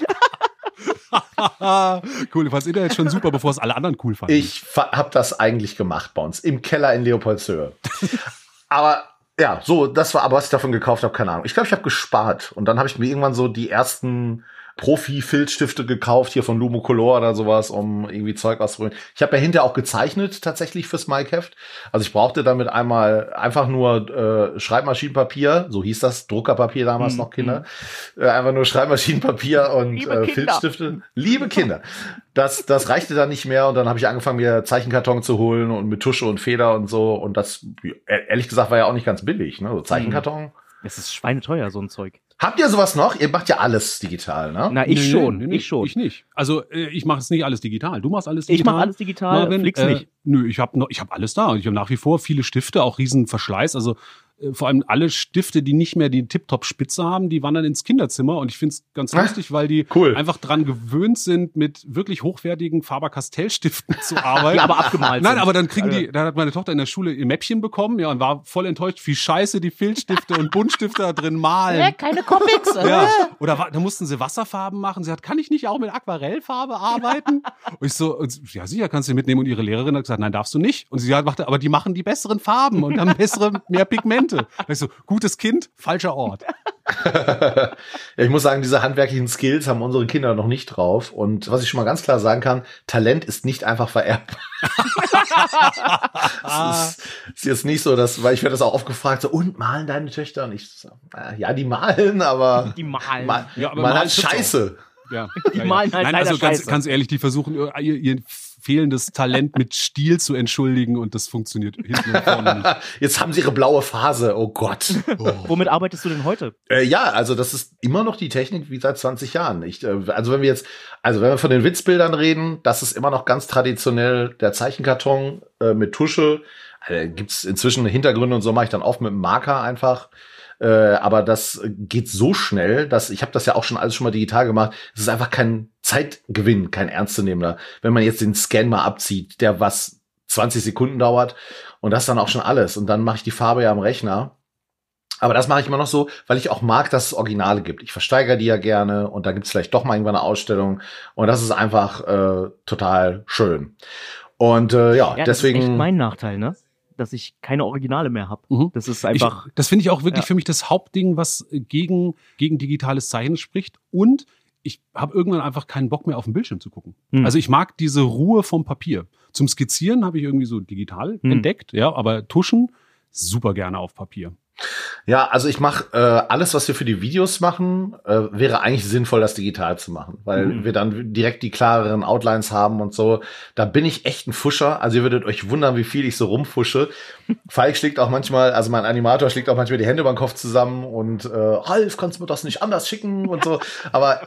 Cool, du fandst Internet schon super, bevor es alle anderen cool fanden. Ich habe das eigentlich gemacht bei uns. Im Keller in Leopoldshöhe. Aber ja, so, das war aber, was ich davon gekauft habe, keine Ahnung. Ich glaube, ich habe gespart. Und dann habe ich mir irgendwann so die ersten Profi-Filzstifte gekauft, hier von Lumocolor oder sowas, um irgendwie Zeug auszuholen. Ich habe ja hinterher auch gezeichnet, tatsächlich fürs Mike-Heft. Also ich brauchte damit einmal einfach nur Schreibmaschinenpapier, so hieß das, Druckerpapier damals noch, Kinder. Einfach nur Schreibmaschinenpapier und Filzstifte. Liebe Kinder. Das reichte dann nicht mehr und dann habe ich angefangen, mir Zeichenkarton zu holen und mit Tusche und Feder und so. Und das, ehrlich gesagt, war ja auch nicht ganz billig, ne? So Zeichenkarton. Es ist schweineteuer, so ein Zeug. Habt ihr sowas noch? Ihr macht ja alles digital, ne? Na, ich schon. Ich nicht. Also ich mache es nicht alles digital. Du machst alles digital. Ich mache alles digital, Marvin, Flix nicht. Nö, ich habe alles da. Ich habe nach wie vor viele Stifte, auch riesen Verschleiß. Also vor allem alle Stifte, die nicht mehr die Tip-Top-Spitze haben, die wandern ins Kinderzimmer. Und ich finde es ganz lustig, weil die einfach dran gewöhnt sind, mit wirklich hochwertigen Faber-Castell-Stiften zu arbeiten. Die aber abgemalt sind. Nein, aber dann dann hat meine Tochter in der Schule ihr Mäppchen bekommen, ja, und war voll enttäuscht, wie scheiße die Filzstifte und Buntstifte da drin malen. Keine Comics. Ja. Oder da mussten sie Wasserfarben machen. Sie hat, kann ich nicht auch mit Aquarellfarbe arbeiten? Und ich so, ja sicher, kannst du mitnehmen. Und ihre Lehrerin hat gesagt, nein, darfst du nicht. Und sie machte, aber die machen die besseren Farben und haben mehr Pigmente. Da ich so, gutes Kind, falscher Ort. Ja, ich muss sagen, diese handwerklichen Skills haben unsere Kinder noch nicht drauf. Und was ich schon mal ganz klar sagen kann, Talent ist nicht einfach vererbbar. Es ist jetzt nicht so, weil ich werde das auch oft gefragt, so, und malen deine Töchter? Und ich so, ja, die malen, aber Die malen. Ja, aber malen malen halt tut's auch. Scheiße. Ja. Die malen halt Nein, leider also Scheiße. ganz ehrlich, die versuchen ihr fehlendes Talent mit Stil zu entschuldigen und das funktioniert hinten und vorne nicht. Jetzt haben sie ihre blaue Phase, oh Gott. Womit arbeitest du denn heute? Ja, also das ist immer noch die Technik wie seit 20 Jahren. Also wenn wir von den Witzbildern reden, das ist immer noch ganz traditionell der Zeichenkarton mit Tusche. Gibt's inzwischen Hintergründe und so mache ich dann oft mit dem Marker einfach. Aber das geht so schnell, dass ich habe das ja auch alles schon mal digital gemacht. Es ist einfach kein Zeitgewinn, kein ernstzunehmender. Wenn man jetzt den Scan mal abzieht, der 20 Sekunden dauert und das dann auch schon alles. Und dann mache ich die Farbe ja am Rechner. Aber das mache ich immer noch so, weil ich auch mag, dass es Originale gibt. Ich versteigere die ja gerne und da gibt es vielleicht doch mal irgendwann eine Ausstellung. Und das ist einfach total schön. Und Ja, das deswegen. ist echt mein Nachteil, ne? Dass ich keine Originale mehr habe. Mhm. Das ist einfach. Das finde ich auch wirklich Ja. für mich das Hauptding, was gegen digitales Zeichnen spricht. Und ich habe irgendwann einfach keinen Bock mehr auf den Bildschirm zu gucken. Also ich mag diese Ruhe vom Papier. Zum Skizzieren habe ich irgendwie so digital entdeckt, ja, aber Tuschen super gerne auf Papier. Ja, also ich mache alles, was wir für die Videos machen, wäre eigentlich sinnvoll, das digital zu machen, weil wir dann direkt die klareren Outlines haben und so. Da bin ich echt ein Fuscher. Also ihr würdet euch wundern, wie viel ich so rumfusche. Falk schlägt auch manchmal, also mein Animator schlägt auch manchmal die Hände über den Kopf zusammen und Ralf, kannst du mir das nicht anders schicken und so. Aber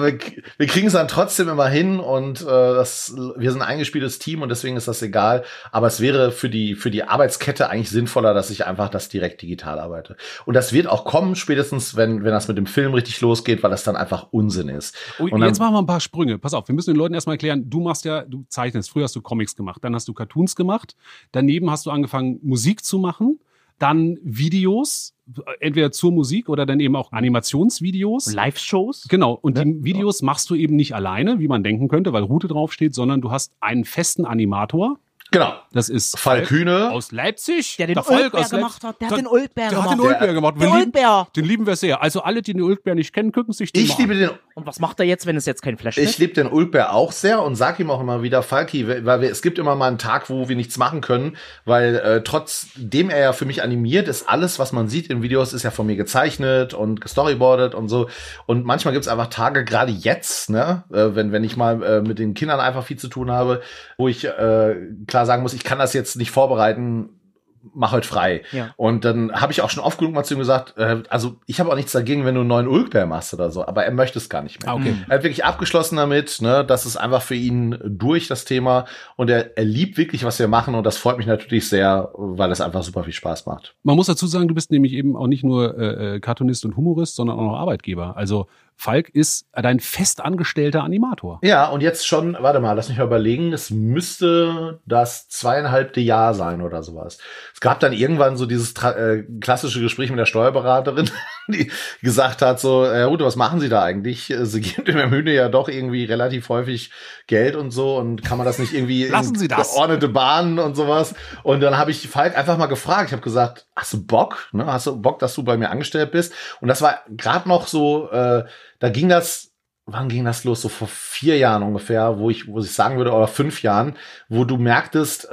wir kriegen es dann trotzdem immer hin und wir sind ein eingespieltes Team und deswegen ist das egal. Aber es wäre für die Arbeitskette eigentlich sinnvoller, dass ich einfach das direkt digital arbeite. Und das wird auch kommen, spätestens wenn das mit dem Film richtig losgeht, weil das dann einfach Unsinn ist. Oh, Und jetzt machen wir ein paar Sprünge. Pass auf, wir müssen den Leuten erstmal erklären, du zeichnest. Früher hast du Comics gemacht, dann hast du Cartoons gemacht. Daneben hast du angefangen, Musik zu machen. Dann Videos, entweder zur Musik oder dann eben auch Animationsvideos. Live-Shows? Genau, und die Videos machst du eben nicht alleine, wie man denken könnte, weil Rute draufsteht, sondern du hast einen festen Animator. Genau. Das ist Falk Hühne. aus Leipzig. Der den Falk Ulkbär aus gemacht hat. Der Der hat den Ulkbär Der hat gemacht. den Ulkbär gemacht. Der Ulkbär. Den lieben wir sehr. Also alle, die den Ulkbär nicht kennen, gucken sich den Ich mal liebe an. den Und was macht er jetzt, wenn es jetzt kein Flash ist? Ich liebe den Ulkbär auch sehr und sag ihm auch immer wieder, Falki, weil es gibt immer mal einen Tag, wo wir nichts machen können, weil trotzdem er ja für mich animiert ist, alles, was man sieht in Videos, ist ja von mir gezeichnet und gestoryboardet und so. Und manchmal gibt es einfach Tage, gerade jetzt, ne, wenn ich mal mit den Kindern einfach viel zu tun habe, wo ich klar sagen muss, ich kann das jetzt nicht vorbereiten, mach heute frei. Ja. Und dann habe ich auch schon oft genug mal zu ihm gesagt, also ich habe auch nichts dagegen, wenn du einen neuen Ulkbär machst oder so, aber er möchte es gar nicht mehr. Okay. Er hat wirklich abgeschlossen damit, ne, das ist einfach für ihn durch das Thema und er liebt wirklich, was wir machen und das freut mich natürlich sehr, weil es einfach super viel Spaß macht. Man muss dazu sagen, du bist nämlich eben auch nicht nur Cartoonist und Humorist, sondern auch noch Arbeitgeber. Also Falk ist dein festangestellter Animator. Ja, und jetzt schon, warte mal, lass mich mal überlegen, es müsste das 2,5. Jahr sein oder sowas. Es gab dann irgendwann so dieses klassische Gespräch mit der Steuerberaterin, die gesagt hat so, Rute, was machen Sie da eigentlich? Sie geben dem Herrn Hühne ja doch irgendwie relativ häufig Geld und so und kann man das nicht irgendwie Lassen Sie das. geordnete Bahnen und sowas? Und dann habe ich Falk einfach mal gefragt, ich habe gesagt, hast du Bock, ne? Hast du Bock, dass du bei mir angestellt bist? Und das war gerade noch so, da ging das, wann ging das los? So vor 4 Jahren ungefähr, wo ich sagen würde, oder 5 Jahren, wo du merktest,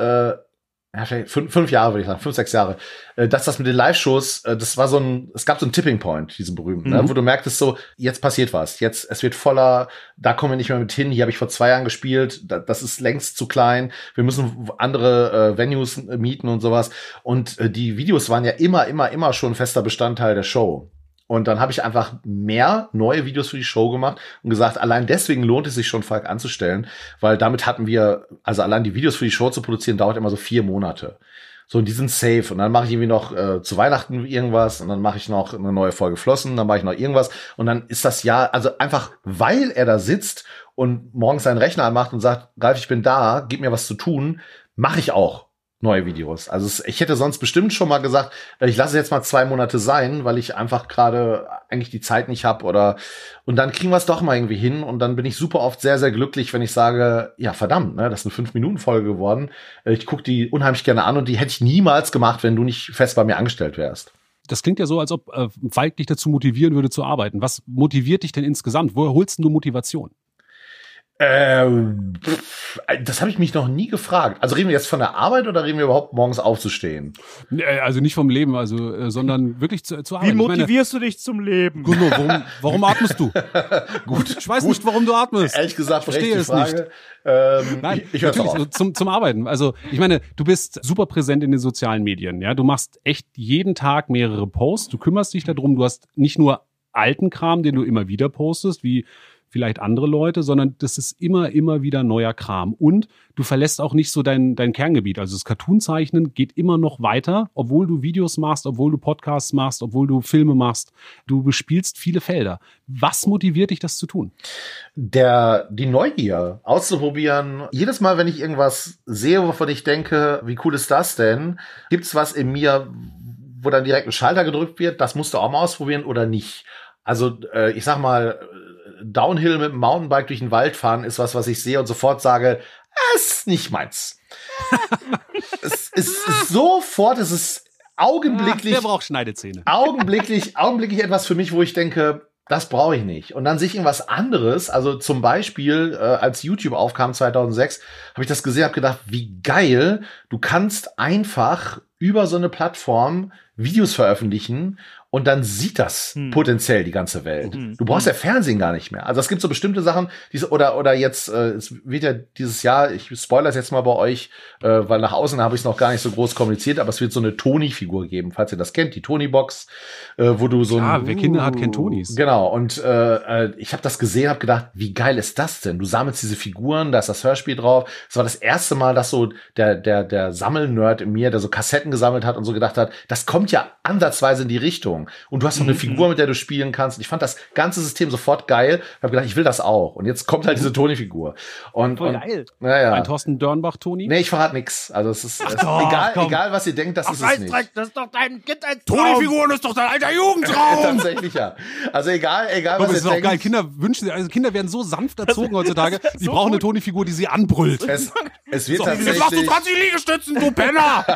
ja, vielleicht 5 Jahre würde ich sagen, 5, 6 Jahre, dass das mit den Live-Shows, das war es gab so einen Tipping Point, diesen berühmten, ne, wo du merktest so, jetzt passiert was, jetzt, es wird voller, da kommen wir nicht mehr mit hin, hier habe ich vor 2 Jahren gespielt, das ist längst zu klein, wir müssen andere Venues mieten und sowas und die Videos waren ja immer schon fester Bestandteil der Show. Und dann habe ich einfach mehr neue Videos für die Show gemacht und gesagt, allein deswegen lohnt es sich schon, Falk anzustellen, weil damit hatten wir, also allein die Videos für die Show zu produzieren, dauert immer so 4 Monate. So, und die sind safe. Und dann mache ich irgendwie noch zu Weihnachten irgendwas und dann mache ich noch eine neue Folge Flossen, dann mache ich noch irgendwas und dann ist das Jahr, also einfach, weil er da sitzt und morgens seinen Rechner anmacht und sagt, Ralf, ich bin da, gib mir was zu tun, mache ich auch neue Videos. Also ich hätte sonst bestimmt schon mal gesagt, ich lasse jetzt mal 2 Monate sein, weil ich einfach gerade eigentlich die Zeit nicht habe und dann kriegen wir es doch mal irgendwie hin und dann bin ich super oft sehr, sehr glücklich, wenn ich sage, ja verdammt, ne, das ist eine 5-Minuten-Folge geworden. Ich gucke die unheimlich gerne an und die hätte ich niemals gemacht, wenn du nicht fest bei mir angestellt wärst. Das klingt ja so, als ob Falk dich dazu motivieren würde zu arbeiten. Was motiviert dich denn insgesamt? Woher holst du Motivation? Das habe ich mich noch nie gefragt. Also reden wir jetzt von der Arbeit oder reden wir überhaupt morgens aufzustehen? Also nicht vom Leben, sondern wirklich zu arbeiten. Wie motivierst du dich zum Leben? Genau, warum atmest du? Gut. Ich weiß nicht, warum du atmest. Ehrlich gesagt, verstehe es Frage. nicht. Nein, ich höre natürlich zum Arbeiten. Also ich meine, du bist super präsent in den sozialen Medien. Ja, du machst echt jeden Tag mehrere Posts. Du kümmerst dich darum. Du hast nicht nur alten Kram, den du immer wieder postest, wie vielleicht andere Leute, sondern das ist immer wieder neuer Kram. Und du verlässt auch nicht so dein Kerngebiet. Also das Cartoon-Zeichnen geht immer noch weiter, obwohl du Videos machst, obwohl du Podcasts machst, obwohl du Filme machst. Du bespielst viele Felder. Was motiviert dich, das zu tun? Die Neugier auszuprobieren. Jedes Mal, wenn ich irgendwas sehe, wovon ich denke, wie cool ist das denn? Gibt's was in mir, wo dann direkt ein Schalter gedrückt wird? Das musst du auch mal ausprobieren oder nicht? Also ich sag mal, Downhill mit dem Mountainbike durch den Wald fahren ist was ich sehe und sofort sage, ist nicht meins. Es ist sofort, es ist augenblicklich. Der braucht Schneidezähne. Augenblicklich etwas für mich, wo ich denke, das brauche ich nicht. Und dann sehe ich irgendwas anderes. Also zum Beispiel, als YouTube aufkam 2006, habe ich das gesehen, habe gedacht, wie geil, du kannst einfach über so eine Plattform Videos veröffentlichen und dann sieht das potenziell die ganze Welt. Du brauchst ja Fernsehen gar nicht mehr. Also es gibt so bestimmte Sachen, oder jetzt, es wird ja dieses Jahr, ich spoilere es jetzt mal bei euch, weil nach außen habe ich es noch gar nicht so groß kommuniziert, aber es wird so eine Toni-Figur geben, falls ihr das kennt, die Toni-Box, wo du so wer Kinder hat, kennt Tonis. Genau, und ich habe das gesehen, habe gedacht, wie geil ist das denn? Du sammelst diese Figuren, da ist das Hörspiel drauf. Es war das erste Mal, dass so der Sammelnerd in mir, der so Kassetten gesammelt hat und so gedacht hat, das kommt ja ansatzweise in die Richtung. Und du hast noch eine Figur, mit der du spielen kannst. Und ich fand das ganze System sofort geil. Ich habe gedacht, ich will das auch. Und jetzt kommt halt diese Toni-Figur. Voll geil. Naja. Ein Thorsten Dörnbach-Toni? Nee, ich verrate nix. Also es ist egal, was ihr denkt, das ist es nicht. Das ist doch dein Kindheitstraum. Toni-Figuren ist doch dein alter Jugendtraum. Tatsächlich, ja. Also egal, Aber was es ist ihr auch denkt. geil. Kinder werden so sanft erzogen heutzutage. Die brauchen eine Toni-Figur, die sie anbrüllt. Es wird Jetzt machst du tatsächlich 20 Liegestützen, du Penner.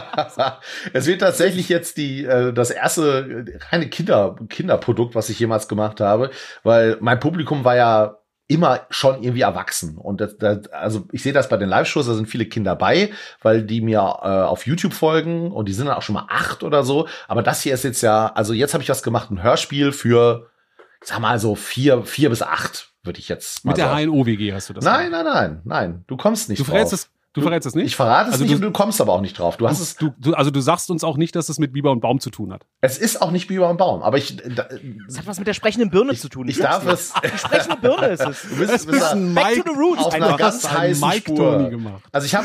es wird tatsächlich jetzt das erste reine Kinderprodukt, was ich jemals gemacht habe, weil mein Publikum war ja immer schon irgendwie erwachsen. Und also ich sehe das bei den Live-Shows, da sind viele Kinder bei, weil die mir auf YouTube folgen und die sind dann auch schon mal 8 oder so. Aber das hier ist jetzt ja, also jetzt habe ich was gemacht, ein Hörspiel für, ich sag mal so 4 bis 8, würde ich jetzt mal Mit der sagen. HNO-WG hast du das Nein, du kommst nicht drauf. Du verrätst es nicht? Ich verrate es Also nicht du- und du kommst aber auch nicht drauf. Du hast es. Also du sagst uns auch nicht, dass es mit Biber und Baum zu tun hat. Es ist auch nicht Biber und Baum, aber Das hat was mit der sprechenden Birne zu tun. ich darf es. Die sprechende Birne ist es. Du bist ein Back to the roots. auf einer einfach. ganz heißen Mike Tony Spur. gemacht. Also ich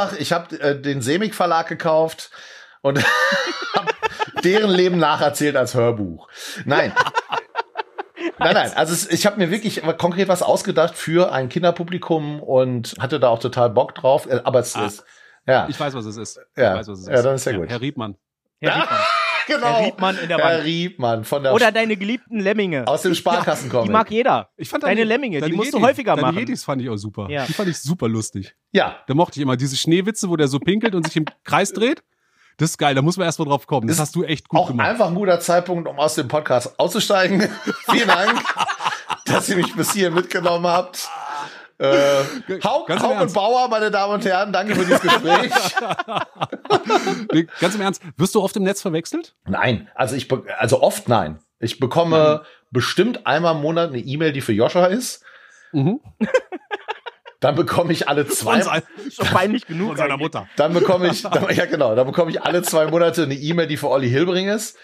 habe den Semik Verlag gekauft und hab deren Leben nacherzählt als Hörbuch. Nein. Nein, also ich habe mir wirklich konkret was ausgedacht für ein Kinderpublikum und hatte da auch total Bock drauf, aber es ist ja. Ich weiß, was es ist. Ja. Ich weiß, was es Ja, ist. dann ist ja gut. Herr Riebmann. Herr Riebmann. Genau. Herr Riebmann in der Herr Wand. Riebmann von der Oder deine geliebten Lemminge. aus dem Sparkassencomic. Die mag jeder. Ich fand Deine Lemminge, die musst du häufiger Deine machen. Yetis fand ich auch super. Ja. Die fand ich super lustig. Ja, Da mochte ich immer diese Schneewitze, wo der so pinkelt und sich im Kreis dreht. Das ist geil, da muss man erst mal drauf kommen. Das Ist hast du echt gut auch gemacht. einfach ein guter Zeitpunkt, um aus dem Podcast auszusteigen. Vielen Dank, dass ihr mich bis hier mitgenommen habt. Haug Ganz im und Ernst. Bauer, meine Damen und Herren, danke für dieses Gespräch. Nee, ganz im Ernst, wirst du oft im Netz verwechselt? Nein, also oft nein. Ich bekomme bestimmt einmal im Monat eine E-Mail, die für Joscha ist. Mhm. Dann bekomme ich alle zwei. Ist doch peinlich genug. Von seiner Mutter. Dann bekomme ich, dann bekomme ich alle 2 Monate eine E-Mail, die für Olli Hilbring ist.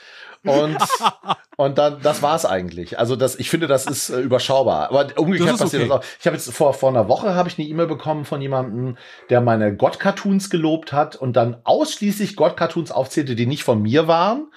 Und dann, das war's eigentlich. Also ich finde, das ist überschaubar. Aber umgekehrt Das ist passiert okay. das auch. Ich habe jetzt vor einer Woche habe ich eine E-Mail bekommen von jemandem, der meine Gott-Cartoons gelobt hat und dann ausschließlich Gott-Cartoons aufzählte, die nicht von mir waren.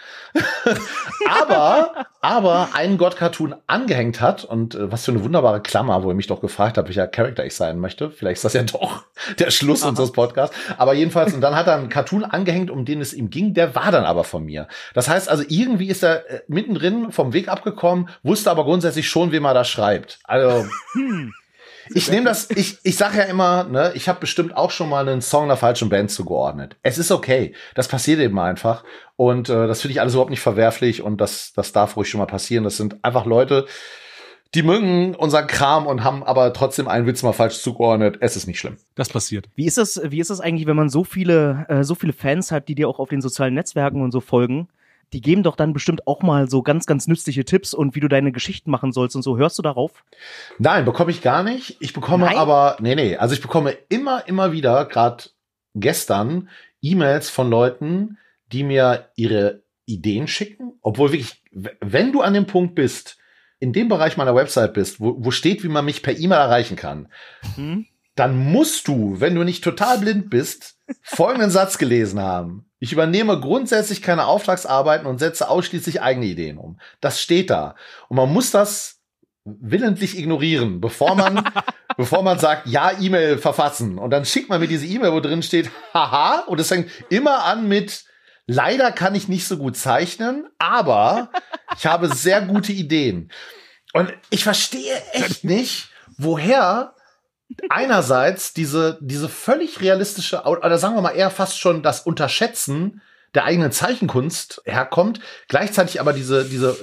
aber einen Gott-Cartoon angehängt hat und was für eine wunderbare Klammer, wo er mich doch gefragt hat, welcher Charakter ich sein möchte. Vielleicht ist das ja doch der Schluss unseres Podcasts. Aber jedenfalls, und dann hat er einen Cartoon angehängt, um den es ihm ging, der war dann aber von mir. Das heißt also, irgendwie ist er mittendrin vom Weg abgekommen, wusste aber grundsätzlich schon, wem er da schreibt. Also Ich nehme das, ich sage ja immer, ne, ich habe bestimmt auch schon mal einen Song einer falschen Band zugeordnet. Es ist okay. Das passiert eben einfach. Und das finde ich alles überhaupt nicht verwerflich und das darf ruhig schon mal passieren. Das sind einfach Leute, die mögen unseren Kram und haben aber trotzdem einen Witz mal falsch zugeordnet. Es ist nicht schlimm. Das passiert. Wie ist das eigentlich, wenn man so viele Fans hat, die dir auch auf den sozialen Netzwerken und so folgen? Die geben doch dann bestimmt auch mal so ganz, ganz nützliche Tipps und wie du deine Geschichten machen sollst und so. Hörst du darauf? Nein, bekomme ich gar nicht. Ich bekomme ich bekomme immer wieder, gerade gestern, E-Mails von Leuten, die mir ihre Ideen schicken. Obwohl wirklich, wenn du an dem Punkt bist, in dem Bereich meiner Website bist, wo steht, wie man mich per E-Mail erreichen kann, dann musst du, wenn du nicht total blind bist, folgenden Satz gelesen haben. Ich übernehme grundsätzlich keine Auftragsarbeiten und setze ausschließlich eigene Ideen um. Das steht da. Und man muss das willentlich ignorieren, bevor man sagt, ja, E-Mail verfassen. Und dann schickt man mir diese E-Mail, wo drin steht, haha, und es fängt immer an mit, leider kann ich nicht so gut zeichnen, aber ich habe sehr gute Ideen. Und ich verstehe echt nicht, woher einerseits diese völlig realistische, oder sagen wir mal eher fast schon das Unterschätzen der eigenen Zeichenkunst herkommt, gleichzeitig aber diese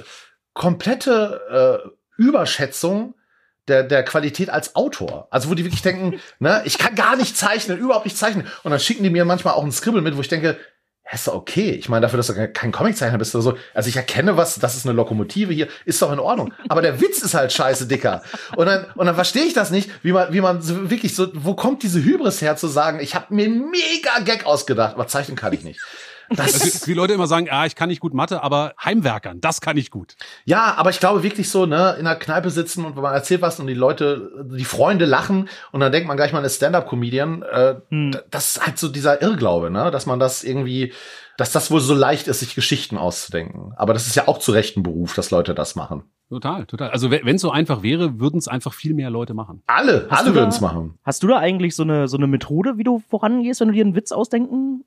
komplette Überschätzung der Qualität als Autor. Also wo die wirklich denken, ne, ich kann gar nicht zeichnen, überhaupt nicht zeichnen. Und dann schicken die mir manchmal auch ein Skribbel mit, wo ich denke, ist doch okay. Ich meine, dafür, dass du kein Comiczeichner bist oder so. Also ich erkenne das ist eine Lokomotive hier, ist doch in Ordnung. Aber der Witz ist halt scheiße, Dicker. Und dann verstehe ich das nicht, wie man so wirklich so, wo kommt diese Hybris her zu sagen, ich habe mir einen mega Gag ausgedacht, aber zeichnen kann ich nicht. Also, wie Leute immer sagen, ich kann nicht gut Mathe, aber Heimwerkern, das kann ich gut. Ja, aber ich glaube wirklich so, ne, in einer Kneipe sitzen und man erzählt was und die Freunde lachen und dann denkt man gleich mal, eine Stand-Up-Comedian, das ist halt so dieser Irrglaube, ne, dass man das irgendwie, dass das wohl so leicht ist, sich Geschichten auszudenken. Aber das ist ja auch zu Recht ein Beruf, dass Leute das machen. Total. Also wenn es so einfach wäre, würden es einfach viel mehr Leute machen. Alle würden es machen. Hast du da eigentlich so eine Methode, wie du vorangehst, wenn du dir einen Witz ausdenken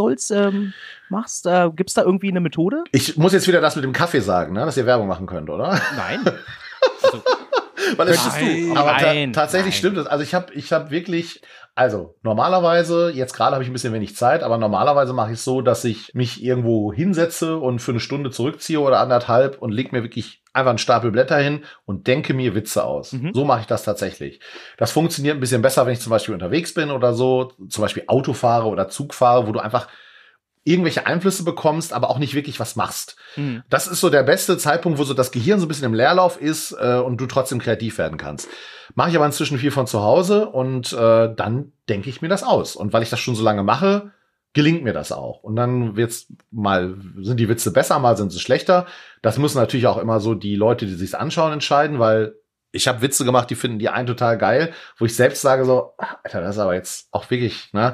machst? Gibt's da irgendwie eine Methode? Ich muss jetzt wieder das mit dem Kaffee sagen, ne, dass ihr Werbung machen könnt, oder? Nein. Weil tatsächlich nein. stimmt es. Also ich hab wirklich, also normalerweise, jetzt gerade habe ich ein bisschen wenig Zeit, aber normalerweise mache ich es so, dass ich mich irgendwo hinsetze und für eine Stunde zurückziehe oder 1,5 und leg mir wirklich einfach einen Stapel Blätter hin und denke mir Witze aus. So mache ich das tatsächlich. Das funktioniert ein bisschen besser, wenn ich zum Beispiel unterwegs bin oder so, zum Beispiel Auto fahre oder Zug fahre, wo du einfach irgendwelche Einflüsse bekommst, aber auch nicht wirklich was machst. Das ist so der beste Zeitpunkt, wo so das Gehirn so ein bisschen im Leerlauf ist und du trotzdem kreativ werden kannst. Mache ich aber inzwischen viel von zu Hause und dann denke ich mir das aus. Und weil ich das schon so lange mache, gelingt mir das auch. Und dann sind die Witze besser, mal sind sie schlechter. Das müssen natürlich auch immer so die Leute, die sich's anschauen, entscheiden, weil ich habe Witze gemacht, die finden die einen total geil, wo ich selbst sage so, Alter, das ist aber jetzt auch wirklich, ne?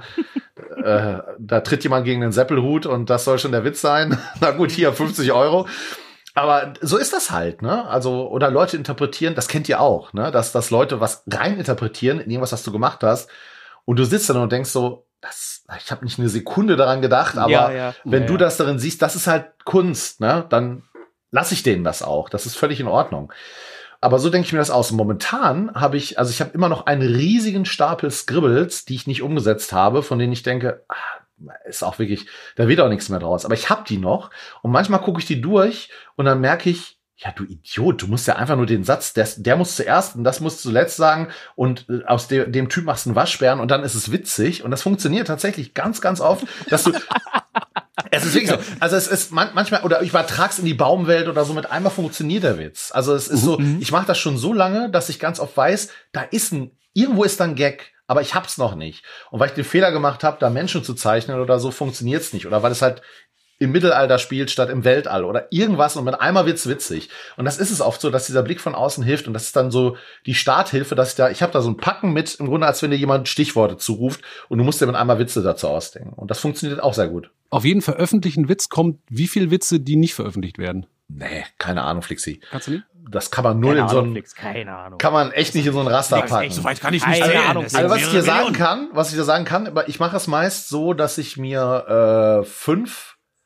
Da tritt jemand gegen den Seppelhut und das soll schon der Witz sein. Na gut, hier 50 €. Aber so ist das halt, ne? Also, oder Leute interpretieren, das kennt ihr auch, ne? Dass Leute was rein interpretieren in irgendwas, was du gemacht hast. Und du sitzt dann und denkst so, ich habe nicht eine Sekunde daran gedacht, aber wenn du das darin siehst, das ist halt Kunst, ne? Dann lasse ich denen das auch. Das ist völlig in Ordnung. Aber so denke ich mir das aus. Und momentan habe ich immer noch einen riesigen Stapel Scribbles, die ich nicht umgesetzt habe, von denen ich denke, ist auch wirklich, da wird auch nichts mehr draus. Aber ich habe die noch und manchmal gucke ich die durch und dann merke ich, ja, du Idiot, du musst ja einfach nur den Satz, der muss zuerst und das muss zuletzt sagen und aus dem Typ machst du einen Waschbären und dann ist es witzig und das funktioniert tatsächlich ganz, ganz oft, dass du es ist wirklich so, also es ist manchmal, oder ich übertrag's in die Baumwelt oder so, mit einmal funktioniert der Witz. Also es ist so, ich mache das schon so lange, dass ich ganz oft weiß, irgendwo ist da ein Gag, aber ich hab's noch nicht. Und weil ich den Fehler gemacht habe, da Menschen zu zeichnen oder so, funktioniert's nicht. Oder weil es halt im Mittelalter spielt statt im Weltall oder irgendwas und mit einmal wird's witzig. Und das ist es oft so, dass dieser Blick von außen hilft und das ist dann so die Starthilfe, dass ich habe da so ein Packen mit, im Grunde als wenn dir jemand Stichworte zuruft und du musst dir mit einmal Witze dazu ausdenken. Und das funktioniert auch sehr gut. Auf jeden veröffentlichten Witz kommt wie viel Witze, die nicht veröffentlicht werden? Nee, keine Ahnung, Flixi. Kannst du nicht? Das kann man nur keine Ahnung. Kann man echt nicht in so ein Raster packen. So weit kann ich nicht Keine zählen. Ahnung. Das sind Also was ich dir mehrere sagen kann, aber ich mache es meist so, dass ich mir 5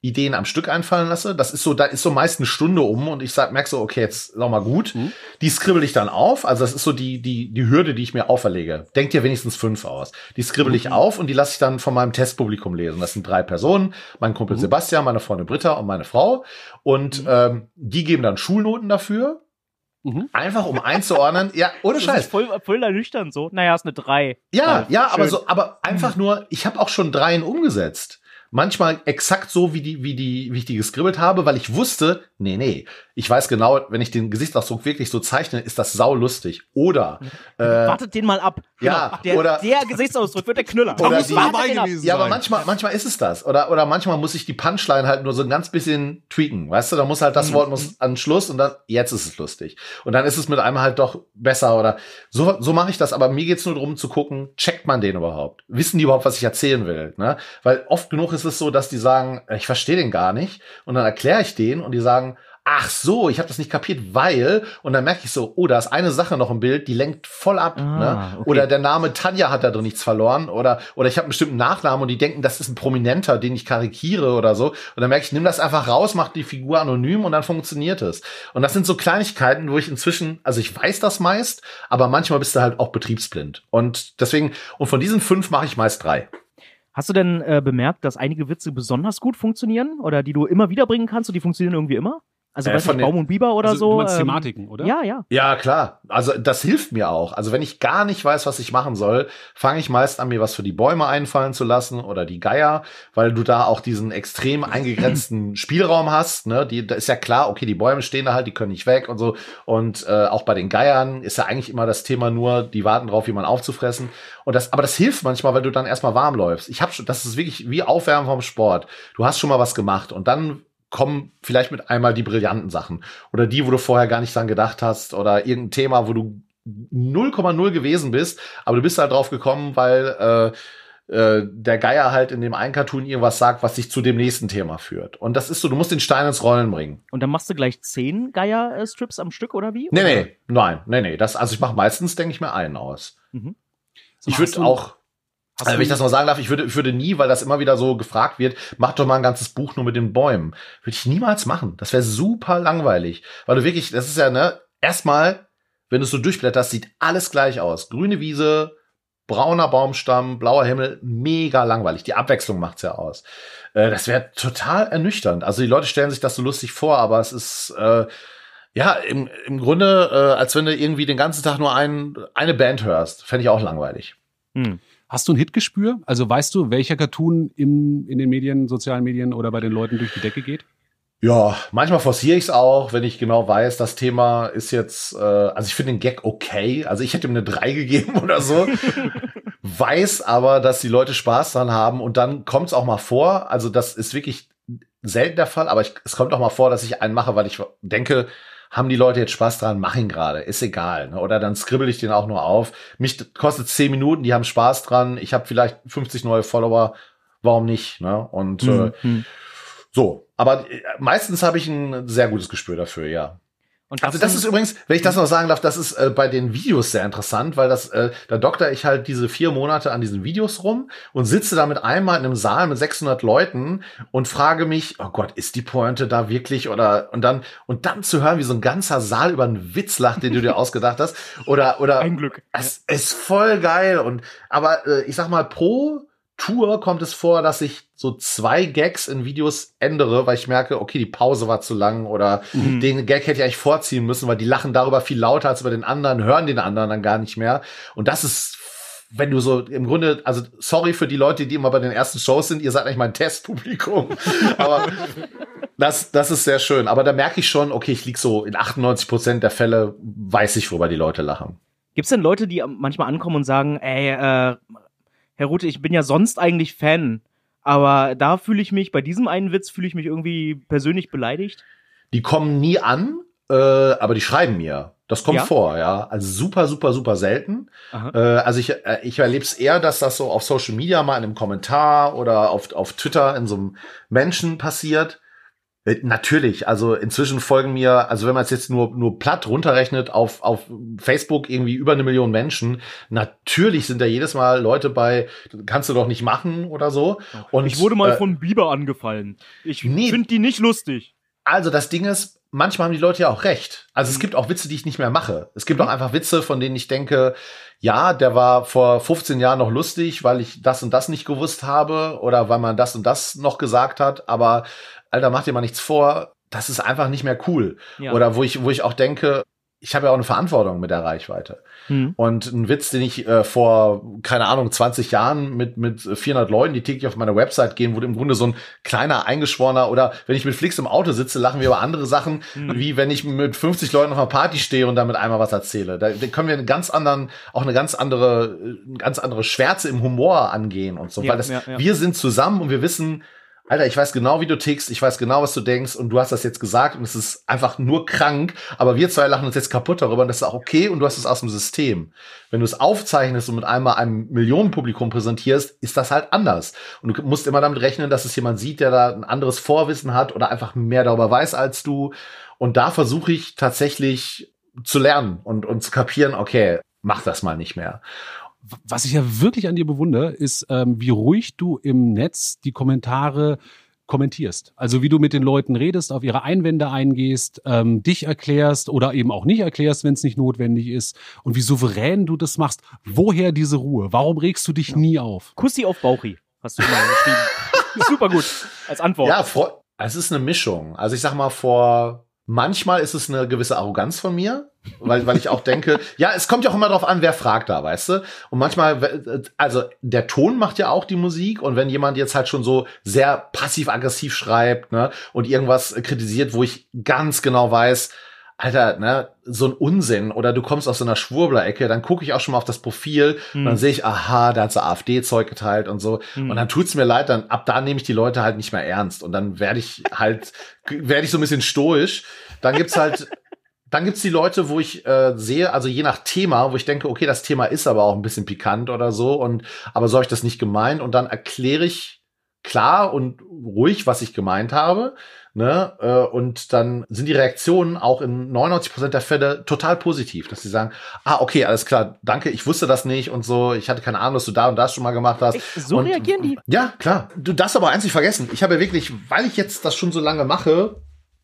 Ideen am Stück einfallen lasse. Da ist so meist eine Stunde um und ich merk so, okay, jetzt noch mal gut. Die skribbel ich dann auf. Also das ist so die Hürde, die ich mir auferlege. Denk dir wenigstens 5 aus. Die skribbel ich auf und die lasse ich dann von meinem Testpublikum lesen. Das sind 3 Personen. Mein Kumpel Sebastian, meine Freundin Britta und meine Frau. Und die geben dann Schulnoten dafür. Einfach um einzuordnen. Ja, ohne Scheiß. Voll ernüchternd so. Naja, ist eine 3. Ja, aber einfach nur, ich habe auch schon 3 umgesetzt. Manchmal exakt so, wie ich die geskribbelt habe, weil ich wusste, nee, ich weiß genau, wenn ich den Gesichtsausdruck wirklich so zeichne, ist das saulustig. Oder wartet den mal ab. Ja, genau. oder der Gesichtsausdruck wird der Knüller. Oder musst du dabei gewesen ja, aber sein. manchmal ist es das. Oder manchmal muss ich die Punchline halt nur so ein ganz bisschen tweaken. Weißt du, da muss halt das Wort muss an den Schluss und dann, jetzt ist es lustig. Und dann ist es mit einem halt doch besser oder so mache ich das. Aber mir geht's nur darum zu gucken, checkt man den überhaupt? Wissen die überhaupt, was ich erzählen will? Ne? Weil oft genug ist es so, dass die sagen, ich verstehe den gar nicht. Und dann erkläre ich den und die sagen, ach so, ich habe das nicht kapiert, weil, und dann merke ich so, oh, da ist eine Sache noch im Bild, die lenkt voll ab. Ne? Okay. Oder der Name Tanja hat da drin nichts verloren. Oder ich habe einen bestimmten Nachnamen und die denken, das ist ein Prominenter, den ich karikiere oder so. Und dann merke ich, nimm das einfach raus, mach die Figur anonym und dann funktioniert es. Und das sind so Kleinigkeiten, wo ich inzwischen, also ich weiß das meist, aber manchmal bist du halt auch betriebsblind. Und deswegen, und von diesen 5 mache ich meist 3. Hast du denn bemerkt, dass einige Witze besonders gut funktionieren? Oder die du immer wieder bringen kannst und die funktionieren irgendwie immer? Also weiß nicht, Baum und Biber oder also, so. Du meinst Thematiken, oder? Ja. Ja, klar. Also das hilft mir auch. Also wenn ich gar nicht weiß, was ich machen soll, fange ich meist an, mir was für die Bäume einfallen zu lassen oder die Geier, weil du da auch diesen extrem eingegrenzten Spielraum hast. Ne? Da ist ja klar, okay, die Bäume stehen da halt, die können nicht weg und so. Und auch bei den Geiern ist ja eigentlich immer das Thema nur, die warten drauf, jemanden aufzufressen. Aber das hilft manchmal, weil du dann erstmal warm läufst. Das ist wirklich wie Aufwärmen vom Sport. Du hast schon mal was gemacht und dann kommen vielleicht mit einmal die brillanten Sachen oder die, wo du vorher gar nicht dran gedacht hast oder irgendein Thema, wo du 0,0 gewesen bist, aber du bist halt drauf gekommen, weil der Geier halt in dem einen Cartoon irgendwas sagt, was dich zu dem nächsten Thema führt. Und das ist so, du musst den Stein ins Rollen bringen. Und dann machst du gleich 10 Geier-Strips am Stück, oder wie? Nee. Also ich mache meistens, denke ich mir, einen aus. Ich würde auch wenn ich das mal sagen darf, ich würde nie, weil das immer wieder so gefragt wird, mach doch mal ein ganzes Buch nur mit den Bäumen. Würde ich niemals machen. Das wäre super langweilig. Weil du wirklich, das ist ja, ne, erstmal, wenn du es so durchblätterst, sieht alles gleich aus. Grüne Wiese, brauner Baumstamm, blauer Himmel, mega langweilig. Die Abwechslung macht's ja aus. Das wäre total ernüchternd. Also die Leute stellen sich das so lustig vor, aber es ist, im Grunde, als wenn du irgendwie den ganzen Tag nur eine Band hörst. Fände ich auch langweilig. Hast du ein Hitgespür? Also weißt du, welcher Cartoon in den Medien, sozialen Medien oder bei den Leuten durch die Decke geht? Ja, manchmal forciere ich es auch, wenn ich genau weiß, das Thema ist jetzt, also ich finde den Gag okay, also ich hätte ihm eine 3 gegeben oder so, weiß aber, dass die Leute Spaß dran haben und dann kommt es auch mal vor, also das ist wirklich selten der Fall, aber es kommt auch mal vor, dass ich einen mache, weil ich denke, haben die Leute jetzt Spaß dran, mach ihn gerade, ist egal. Ne? Oder dann skribbel ich den auch nur auf. Mich kostet 10 Minuten, die haben Spaß dran. Ich habe vielleicht 50 neue Follower, warum nicht? Ne? Und so. Aber meistens habe ich ein sehr gutes Gespür dafür, ja. Und also das ist übrigens, wenn ich das noch sagen darf, das ist bei den Videos sehr interessant, weil da dokter ich halt diese 4 Monate an diesen Videos rum und sitze da mit einmal in einem Saal mit 600 Leuten und frage mich, oh Gott, ist die Pointe da wirklich oder und dann zu hören, wie so ein ganzer Saal über einen Witz lacht, den du dir ausgedacht hast oder ein Glück. Es ist voll geil aber ich sag mal pro Tour kommt es vor, dass ich so 2 Gags in Videos ändere, weil ich merke, okay, die Pause war zu lang oder den Gag hätte ich eigentlich vorziehen müssen, weil die lachen darüber viel lauter als über den anderen, hören den anderen dann gar nicht mehr. Und das ist, wenn du so im Grunde, also sorry für die Leute, die immer bei den ersten Shows sind, ihr seid eigentlich mein Testpublikum. Aber das ist sehr schön. Aber da merke ich schon, okay, ich lieg so in 98% der Fälle, weiß ich, worüber die Leute lachen. Gibt's denn Leute, die manchmal ankommen und sagen, Herr Rute, ich bin ja sonst eigentlich Fan, aber da bei diesem einen Witz fühle ich mich irgendwie persönlich beleidigt? Die kommen nie an, aber die schreiben mir. Das kommt vor, ja. Also super, super, super selten. Also ich erlebe es eher, dass das so auf Social Media mal in einem Kommentar oder auf Twitter in so einem Menschen passiert. Natürlich, also inzwischen folgen mir, also wenn man es jetzt nur platt runterrechnet, auf Facebook irgendwie über 1 Million Menschen, natürlich sind da jedes Mal Leute bei, kannst du doch nicht machen oder so. Und Ich wurde mal von Biber angefallen. Ich finde die nicht lustig. Also das Ding ist, manchmal haben die Leute ja auch recht. Also es gibt auch Witze, die ich nicht mehr mache. Es gibt auch einfach Witze, von denen ich denke, ja, der war vor 15 Jahren noch lustig, weil ich das und das nicht gewusst habe oder weil man das und das noch gesagt hat, aber Alter, mach dir mal nichts vor, das ist einfach nicht mehr cool. Ja. Oder wo ich auch denke, ich habe ja auch eine Verantwortung mit der Reichweite. Und ein Witz, den ich vor, keine Ahnung, 20 Jahren mit 400 Leuten, die täglich auf meine Website gehen, wo im Grunde so ein kleiner Eingeschworener oder wenn ich mit Flix im Auto sitze, lachen wir über andere Sachen, wie wenn ich mit 50 Leuten auf einer Party stehe und damit einmal was erzähle. Da können wir eine ganz andere Schwärze im Humor angehen und so. Ja, Weil wir sind zusammen und wir wissen, Alter, ich weiß genau, wie du tickst, ich weiß genau, was du denkst und du hast das jetzt gesagt und es ist einfach nur krank, aber wir zwei lachen uns jetzt kaputt darüber und das ist auch okay und du hast es aus dem System. Wenn du es aufzeichnest und mit einmal einem Millionenpublikum präsentierst, ist das halt anders. Und du musst immer damit rechnen, dass es jemand sieht, der da ein anderes Vorwissen hat oder einfach mehr darüber weiß als du. Und da versuche ich tatsächlich zu lernen und zu kapieren, okay, mach das mal nicht mehr. Was ich ja wirklich an dir bewundere, ist, wie ruhig du im Netz die Kommentare kommentierst. Also wie du mit den Leuten redest, auf ihre Einwände eingehst, dich erklärst oder eben auch nicht erklärst, wenn es nicht notwendig ist. Und wie souverän du das machst. Woher diese Ruhe? Warum regst du dich nie auf? Kussi auf Bauchi, hast du mal geschrieben. Super gut, als Antwort. Ja, es ist eine Mischung. Also ich sag mal, manchmal ist es eine gewisse Arroganz von mir, weil ich auch denke, ja, es kommt ja auch immer drauf an, wer fragt da, weißt du? Und manchmal, also der Ton macht ja auch die Musik und wenn jemand jetzt halt schon so sehr passiv-aggressiv schreibt, ne, und irgendwas kritisiert, wo ich ganz genau weiß, Alter, ne, so ein Unsinn oder du kommst aus so einer Schwurbler-Ecke, dann gucke ich auch schon mal auf das Profil und dann sehe ich, aha, da hat so AfD-Zeug geteilt und so und dann tut's mir leid, dann ab da nehme ich die Leute halt nicht mehr ernst und dann werde ich so ein bisschen stoisch. Dann gibt's die Leute, wo ich sehe, also je nach Thema, wo ich denke, okay, das Thema ist aber auch ein bisschen pikant oder so aber so habe ich das nicht gemeint und dann erkläre ich klar und ruhig, was ich gemeint habe. Ne? Und dann sind die Reaktionen auch in 99% der Fälle total positiv, dass sie sagen, okay, alles klar, danke, ich wusste das nicht und so, ich hatte keine Ahnung, dass du da und das schon mal gemacht hast. So reagieren die? Ja, klar. Du darfst aber eins nicht vergessen. Ich habe ja wirklich, weil ich jetzt das schon so lange mache,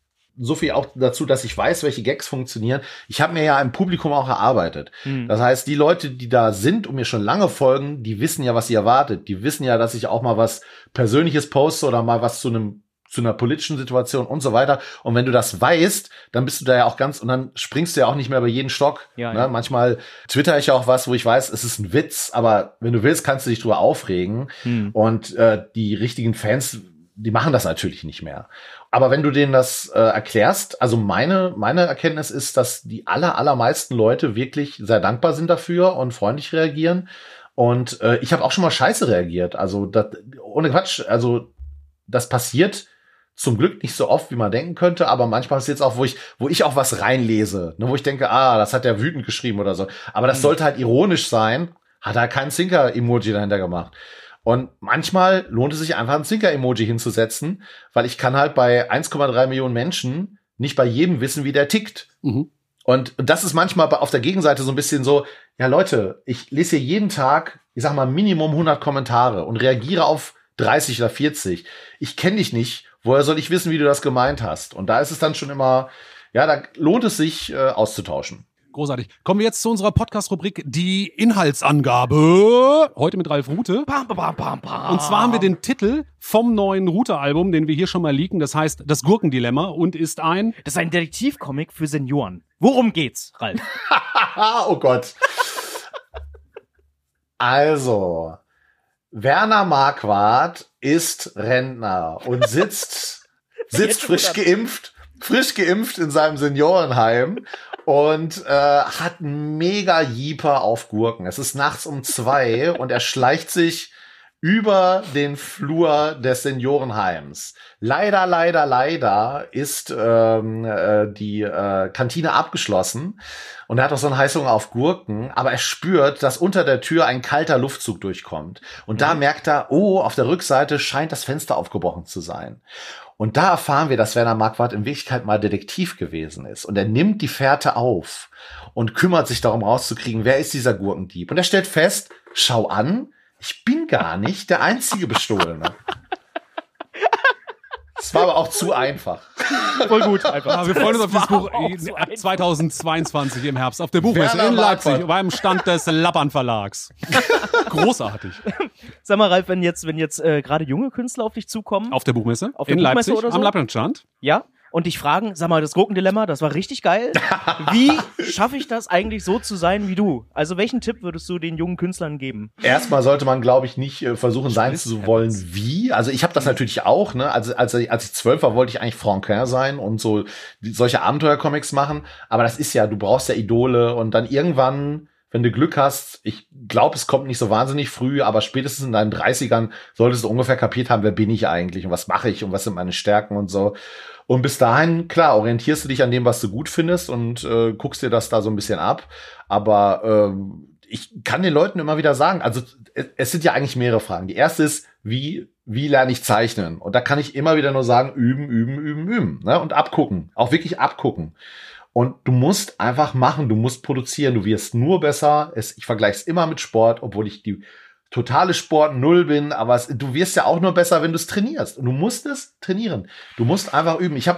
so viel auch dazu, dass ich weiß, welche Gags funktionieren. Ich habe mir ja im Publikum auch erarbeitet. Das heißt, die Leute, die da sind und mir schon lange folgen, die wissen ja, was sie erwartet. Die wissen ja, dass ich auch mal was Persönliches poste oder mal was zu einer politischen Situation und so weiter. Und wenn du das weißt, dann bist du da ja auch und dann springst du ja auch nicht mehr über jeden Stock. Ja, ne? ja. Manchmal twitter ich ja auch was, wo ich weiß, es ist ein Witz, aber wenn du willst, kannst du dich drüber aufregen. Und die richtigen Fans, die machen das natürlich nicht mehr. Aber wenn du denen das erklärst, also meine Erkenntnis ist, dass die allermeisten Leute wirklich sehr dankbar sind dafür und freundlich reagieren. Und ich habe auch schon mal scheiße reagiert. Also ohne Quatsch, also das passiert zum Glück nicht so oft, wie man denken könnte, aber manchmal ist es jetzt auch, wo ich auch was reinlese, ne, wo ich denke, das hat der wütend geschrieben oder so. Aber das sollte halt ironisch sein, hat er kein Zinker-Emoji dahinter gemacht. Und manchmal lohnt es sich einfach ein Zinker-Emoji hinzusetzen, weil ich kann halt bei 1,3 Millionen Menschen nicht bei jedem wissen, wie der tickt. Und das ist manchmal auf der Gegenseite so ein bisschen so, ja Leute, ich lese hier jeden Tag, ich sag mal Minimum 100 Kommentare und reagiere auf 30 oder 40. Ich kenne dich nicht. Woher soll ich wissen, wie du das gemeint hast? Und da ist es dann schon immer, ja, da lohnt es sich auszutauschen. Großartig. Kommen wir jetzt zu unserer Podcast-Rubrik, die Inhaltsangabe. Heute mit Ralf Rute. Und zwar haben wir den Titel vom neuen Rute-Album, den wir hier schon mal leaken. Das heißt, das Gurkendilemma und ist ein... Das ist ein Detektivcomic für Senioren. Worum geht's, Ralf? Oh Gott. Also... Werner Marquardt ist Rentner und sitzt frisch geimpft in seinem Seniorenheim und hat einen mega Jeeper auf Gurken. Es ist nachts um 2 und er schleicht sich über den Flur des Seniorenheims. Leider ist die Kantine abgeschlossen und er hat auch so einen Heißhunger auf Gurken, aber er spürt, dass unter der Tür ein kalter Luftzug durchkommt. Und da merkt er, auf der Rückseite scheint das Fenster aufgebrochen zu sein. Und da erfahren wir, dass Werner Marquardt in Wirklichkeit mal Detektiv gewesen ist. Und er nimmt die Fährte auf und kümmert sich darum rauszukriegen, wer ist dieser Gurkendieb. Und er stellt fest, schau an, ich bin gar nicht der einzige Bestohlene. Das war aber auch zu einfach. Voll gut, einfach. Ja, wir freuen uns auf dieses Buch so einfach. 2022 im Herbst auf der Buchmesse Werner in Leipzig Marquardt. beim Stand des Lappern Verlags. Großartig. Sag mal, Ralf, wenn jetzt gerade junge Künstler auf dich zukommen, Auf der Buchmesse Auf der in Buchmesse Leipzig oder so? am Lappernstand. ja, und dich fragen, sag mal, das Gurkendilemma, das war richtig geil. Wie schaffe ich das eigentlich so zu sein wie du? Also welchen Tipp würdest du den jungen Künstlern geben? Erstmal sollte man, glaube ich, nicht versuchen sein zu wollen wie. Also ich habe das natürlich auch. Ne? Also als ich 12 war, wollte ich eigentlich Franquin sein und so solche Abenteuercomics machen. Aber das ist ja, du brauchst ja Idole und dann irgendwann, wenn du Glück hast, ich glaube, es kommt nicht so wahnsinnig früh, aber spätestens in deinen 30ern solltest du ungefähr kapiert haben, wer bin ich eigentlich und was mache ich und was sind meine Stärken und so. Und bis dahin, klar, orientierst du dich an dem, was du gut findest und guckst dir das da so ein bisschen ab. Aber ich kann den Leuten immer wieder sagen, also es sind ja eigentlich mehrere Fragen. Die erste ist, wie lerne ich zeichnen? Und da kann ich immer wieder nur sagen, üben, ne? Und abgucken, auch wirklich abgucken. Und du musst einfach machen, du musst produzieren, du wirst nur besser. Ich vergleiche es immer mit Sport, obwohl ich die totale Sport null bin, aber du wirst ja auch nur besser, wenn du es trainierst. Und du musst es trainieren. Du musst einfach üben. Ich habe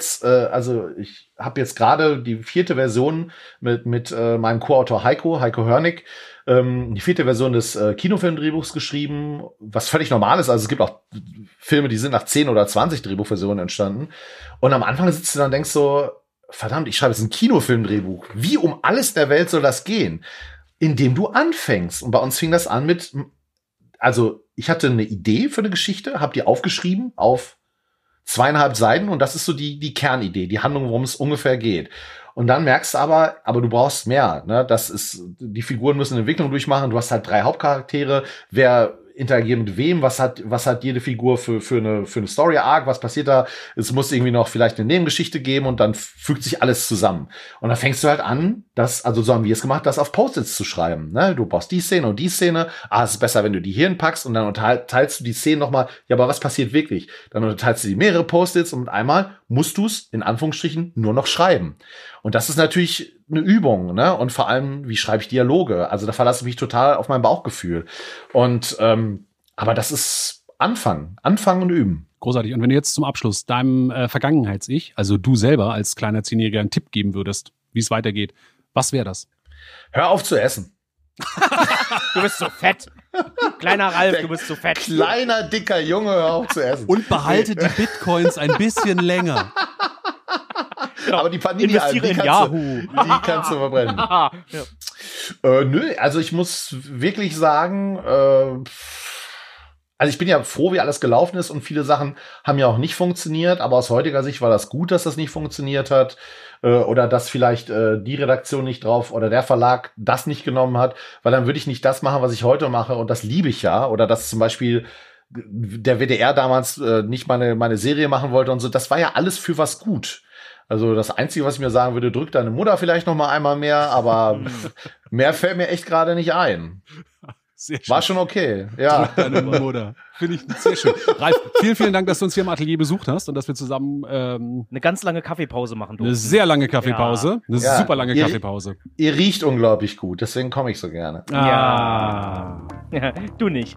jetzt gerade die 4. Version mit meinem Co-Autor Heiko Hörnig, die 4. Version des Kinofilmdrehbuchs geschrieben, was völlig normal ist. Also es gibt auch Filme, die sind nach 10 oder 20 Drehbuchversionen entstanden. Und am Anfang sitzt du dann und denkst so, verdammt, ich schreibe jetzt ein Kinofilmdrehbuch. Wie um alles der Welt soll das gehen? Indem du anfängst. Und bei uns fing das an mit, also ich hatte eine Idee für eine Geschichte, habe die aufgeschrieben auf 2,5 Seiten und das ist so die Kernidee, die Handlung, worum es ungefähr geht. Und dann merkst du aber du brauchst mehr. Ne? Die Figuren müssen eine Entwicklung durchmachen. Du hast halt 3 Hauptcharaktere. Wer interagiert mit wem? Was hat jede Figur für eine Story-Arc? Was passiert da? Es muss irgendwie noch vielleicht eine Nebengeschichte geben und dann fügt sich alles zusammen. Und dann fängst du halt an, so haben wir es gemacht, das auf Post-its zu schreiben. Ne? Du brauchst die Szene und die Szene. Es ist besser, wenn du die hier hinpackst und dann unterteilst du die Szenen nochmal. Ja, aber was passiert wirklich? Dann unterteilst du die mehrere Post-its und mit einmal musst du es in Anführungsstrichen nur noch schreiben. Und das ist natürlich eine Übung, ne? Und vor allem, wie schreibe ich Dialoge? Also da verlasse ich mich total auf mein Bauchgefühl. Und aber das ist Anfangen und üben. Großartig. Und wenn du jetzt zum Abschluss deinem Vergangenheits-Ich, also du selber als kleiner 10-Jähriger, einen Tipp geben würdest, wie es weitergeht, was wäre das? Hör auf zu essen. Du bist so fett. Kleiner Ralf, du bist so fett. Kleiner, dicker Junge, hör auf zu essen. Und behalte die Bitcoins ein bisschen länger. Aber die Panini-Alben, Investiere in Yahoo. die kannst du verbrennen. Ja. Nö, also ich muss wirklich sagen, also ich bin ja froh, wie alles gelaufen ist und viele Sachen haben ja auch nicht funktioniert, aber aus heutiger Sicht war das gut, dass das nicht funktioniert hat oder dass vielleicht die Redaktion nicht drauf oder der Verlag das nicht genommen hat, weil dann würde ich nicht das machen, was ich heute mache und das liebe ich ja, oder dass zum Beispiel der WDR damals nicht meine Serie machen wollte und so, das war ja alles für was gut. Also das Einzige, was ich mir sagen würde, drück deine Mutter vielleicht noch mal einmal mehr, aber mehr fällt mir echt gerade nicht ein. Sehr schön. War schon okay, ja. Deine Mutter. Finde ich sehr schön. Ralf, vielen Dank, dass du uns hier im Atelier besucht hast und dass wir zusammen Eine ganz lange Kaffeepause machen eine durften. sehr lange Kaffeepause, eine Ja. super lange Ihr- Kaffeepause. Ihr riecht unglaublich gut, deswegen komme ich so gerne. Ja. Du nicht.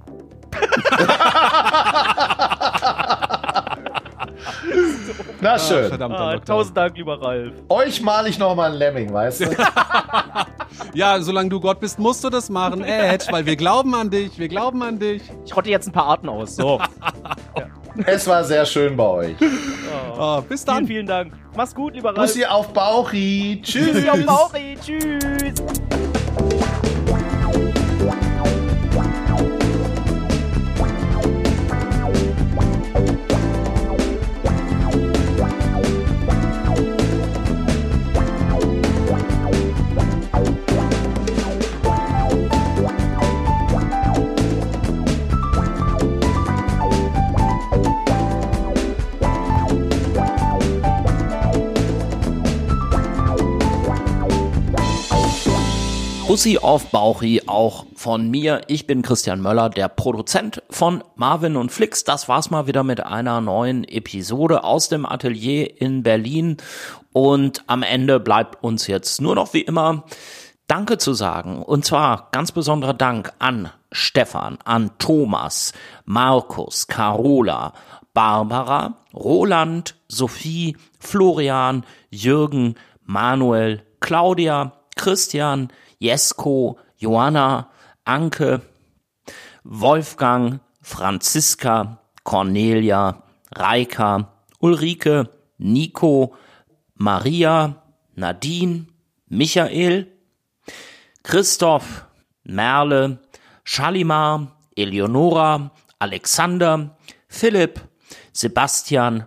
Na schön. Verdammter Lockdown. 1000 Dank, lieber Ralf. Euch male ich noch mal ein Lemming, weißt du? Ja, solange du Gott bist, musst du das machen, Edge, weil wir glauben an dich, wir glauben an dich. Ich rotte jetzt ein paar Arten aus. So. Es war sehr schön bei euch. Bis dann. Vielen Dank. Mach's gut, lieber Ralf. Bussi auf Bauchi. Tschüss. Bussi auf Bauchi. Tschüss. Bussi auf Bauchi auch von mir. Ich bin Christian Möller, der Produzent von Marvin und Flix. Das war's mal wieder mit einer neuen Episode aus dem Atelier in Berlin. Und am Ende bleibt uns jetzt nur noch wie immer Danke zu sagen. Und zwar ganz besonderer Dank an Stefan, an Thomas, Markus, Carola, Barbara, Roland, Sophie, Florian, Jürgen, Manuel, Claudia, Christian, Jesko, Johanna, Anke, Wolfgang, Franziska, Cornelia, Reika, Ulrike, Nico, Maria, Nadine, Michael, Christoph, Merle, Shalimar, Eleonora, Alexander, Philipp, Sebastian,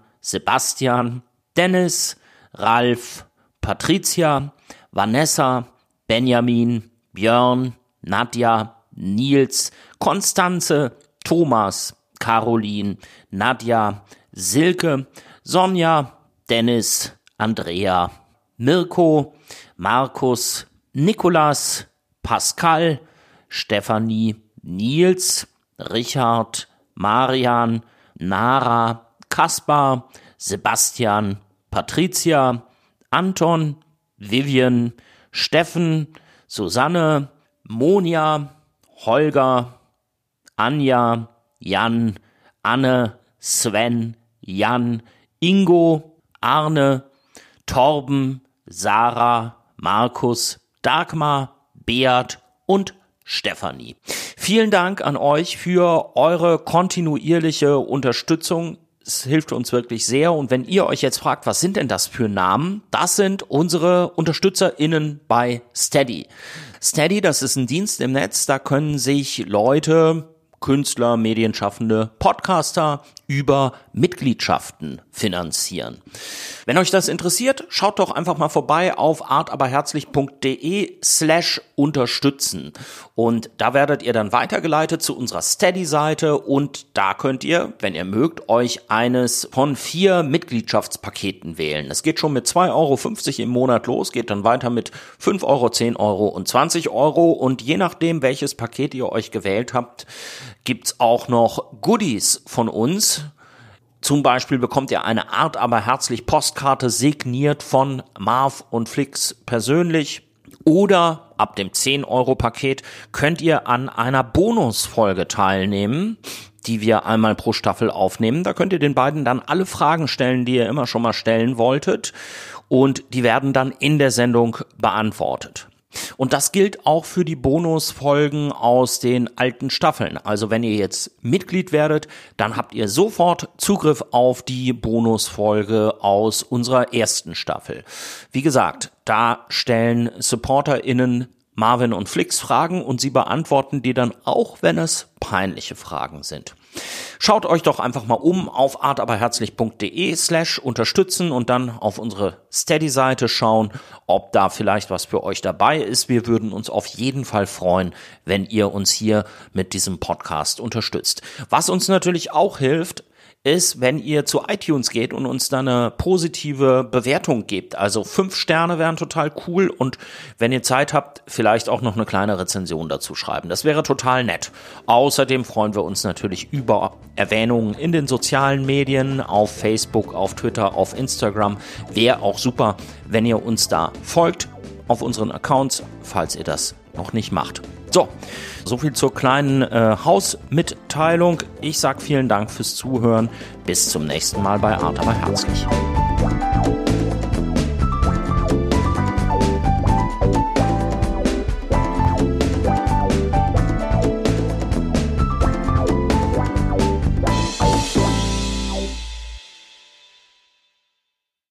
Dennis, Ralf, Patricia, Vanessa, Benjamin, Björn, Nadja, Nils, Konstanze, Thomas, Caroline, Nadja, Silke, Sonja, Dennis, Andrea, Mirko, Markus, Nikolas, Pascal, Stefanie, Nils, Richard, Marian, Nara, Kaspar, Sebastian, Patricia, Anton, Vivian, Steffen, Susanne, Monja, Holger, Anja, Jan, Anne, Sven, Jan, Ingo, Arne, Torben, Sarah, Markus, Dagmar, Beat und Stefanie. Vielen Dank an euch für eure kontinuierliche Unterstützung. Es hilft uns wirklich sehr. Und wenn ihr euch jetzt fragt, was sind denn das für Namen? Das sind unsere UnterstützerInnen bei Steady. Steady, das ist ein Dienst im Netz, da können sich Leute, Künstler, Medienschaffende, Podcaster über Mitgliedschaften finanzieren. Wenn euch das interessiert, schaut doch einfach mal vorbei auf artaberherzlich.de/unterstützen und da werdet ihr dann weitergeleitet zu unserer Steady-Seite und da könnt ihr, wenn ihr mögt, euch eines von 4 Mitgliedschaftspaketen wählen. Es geht schon mit 2,50 € im Monat los, geht dann weiter mit 5 €, 10 € und 20 € und je nachdem, welches Paket ihr euch gewählt habt, gibt's auch noch Goodies von uns. Zum Beispiel bekommt ihr eine Art aber herzlich Postkarte signiert von Marv und Flix persönlich. Oder ab dem 10-€-Paket könnt ihr an einer Bonusfolge teilnehmen, die wir einmal pro Staffel aufnehmen. Da könnt ihr den beiden dann alle Fragen stellen, die ihr immer schon mal stellen wolltet. Und die werden dann in der Sendung beantwortet. Und das gilt auch für die Bonusfolgen aus den alten Staffeln. Also wenn ihr jetzt Mitglied werdet, dann habt ihr sofort Zugriff auf die Bonusfolge aus unserer ersten Staffel. Wie gesagt, da stellen SupporterInnen Marvin und Flix Fragen und sie beantworten die dann auch, wenn es peinliche Fragen sind. Schaut euch doch einfach mal um auf artaberherzlich.de/unterstützen und dann auf unsere Steady-Seite schauen, ob da vielleicht was für euch dabei ist. Wir würden uns auf jeden Fall freuen, wenn ihr uns hier mit diesem Podcast unterstützt. Was uns natürlich auch hilft, ist, wenn ihr zu iTunes geht und uns da eine positive Bewertung gebt. Also 5 Sterne wären total cool und wenn ihr Zeit habt, vielleicht auch noch eine kleine Rezension dazu schreiben. Das wäre total nett. Außerdem freuen wir uns natürlich über Erwähnungen in den sozialen Medien, auf Facebook, auf Twitter, auf Instagram. Wäre auch super, wenn ihr uns da folgt auf unseren Accounts, falls ihr das noch nicht macht. So viel zur kleinen Hausmitteilung. Ich sag vielen Dank fürs Zuhören. Bis zum nächsten Mal bei Art aber herzlich.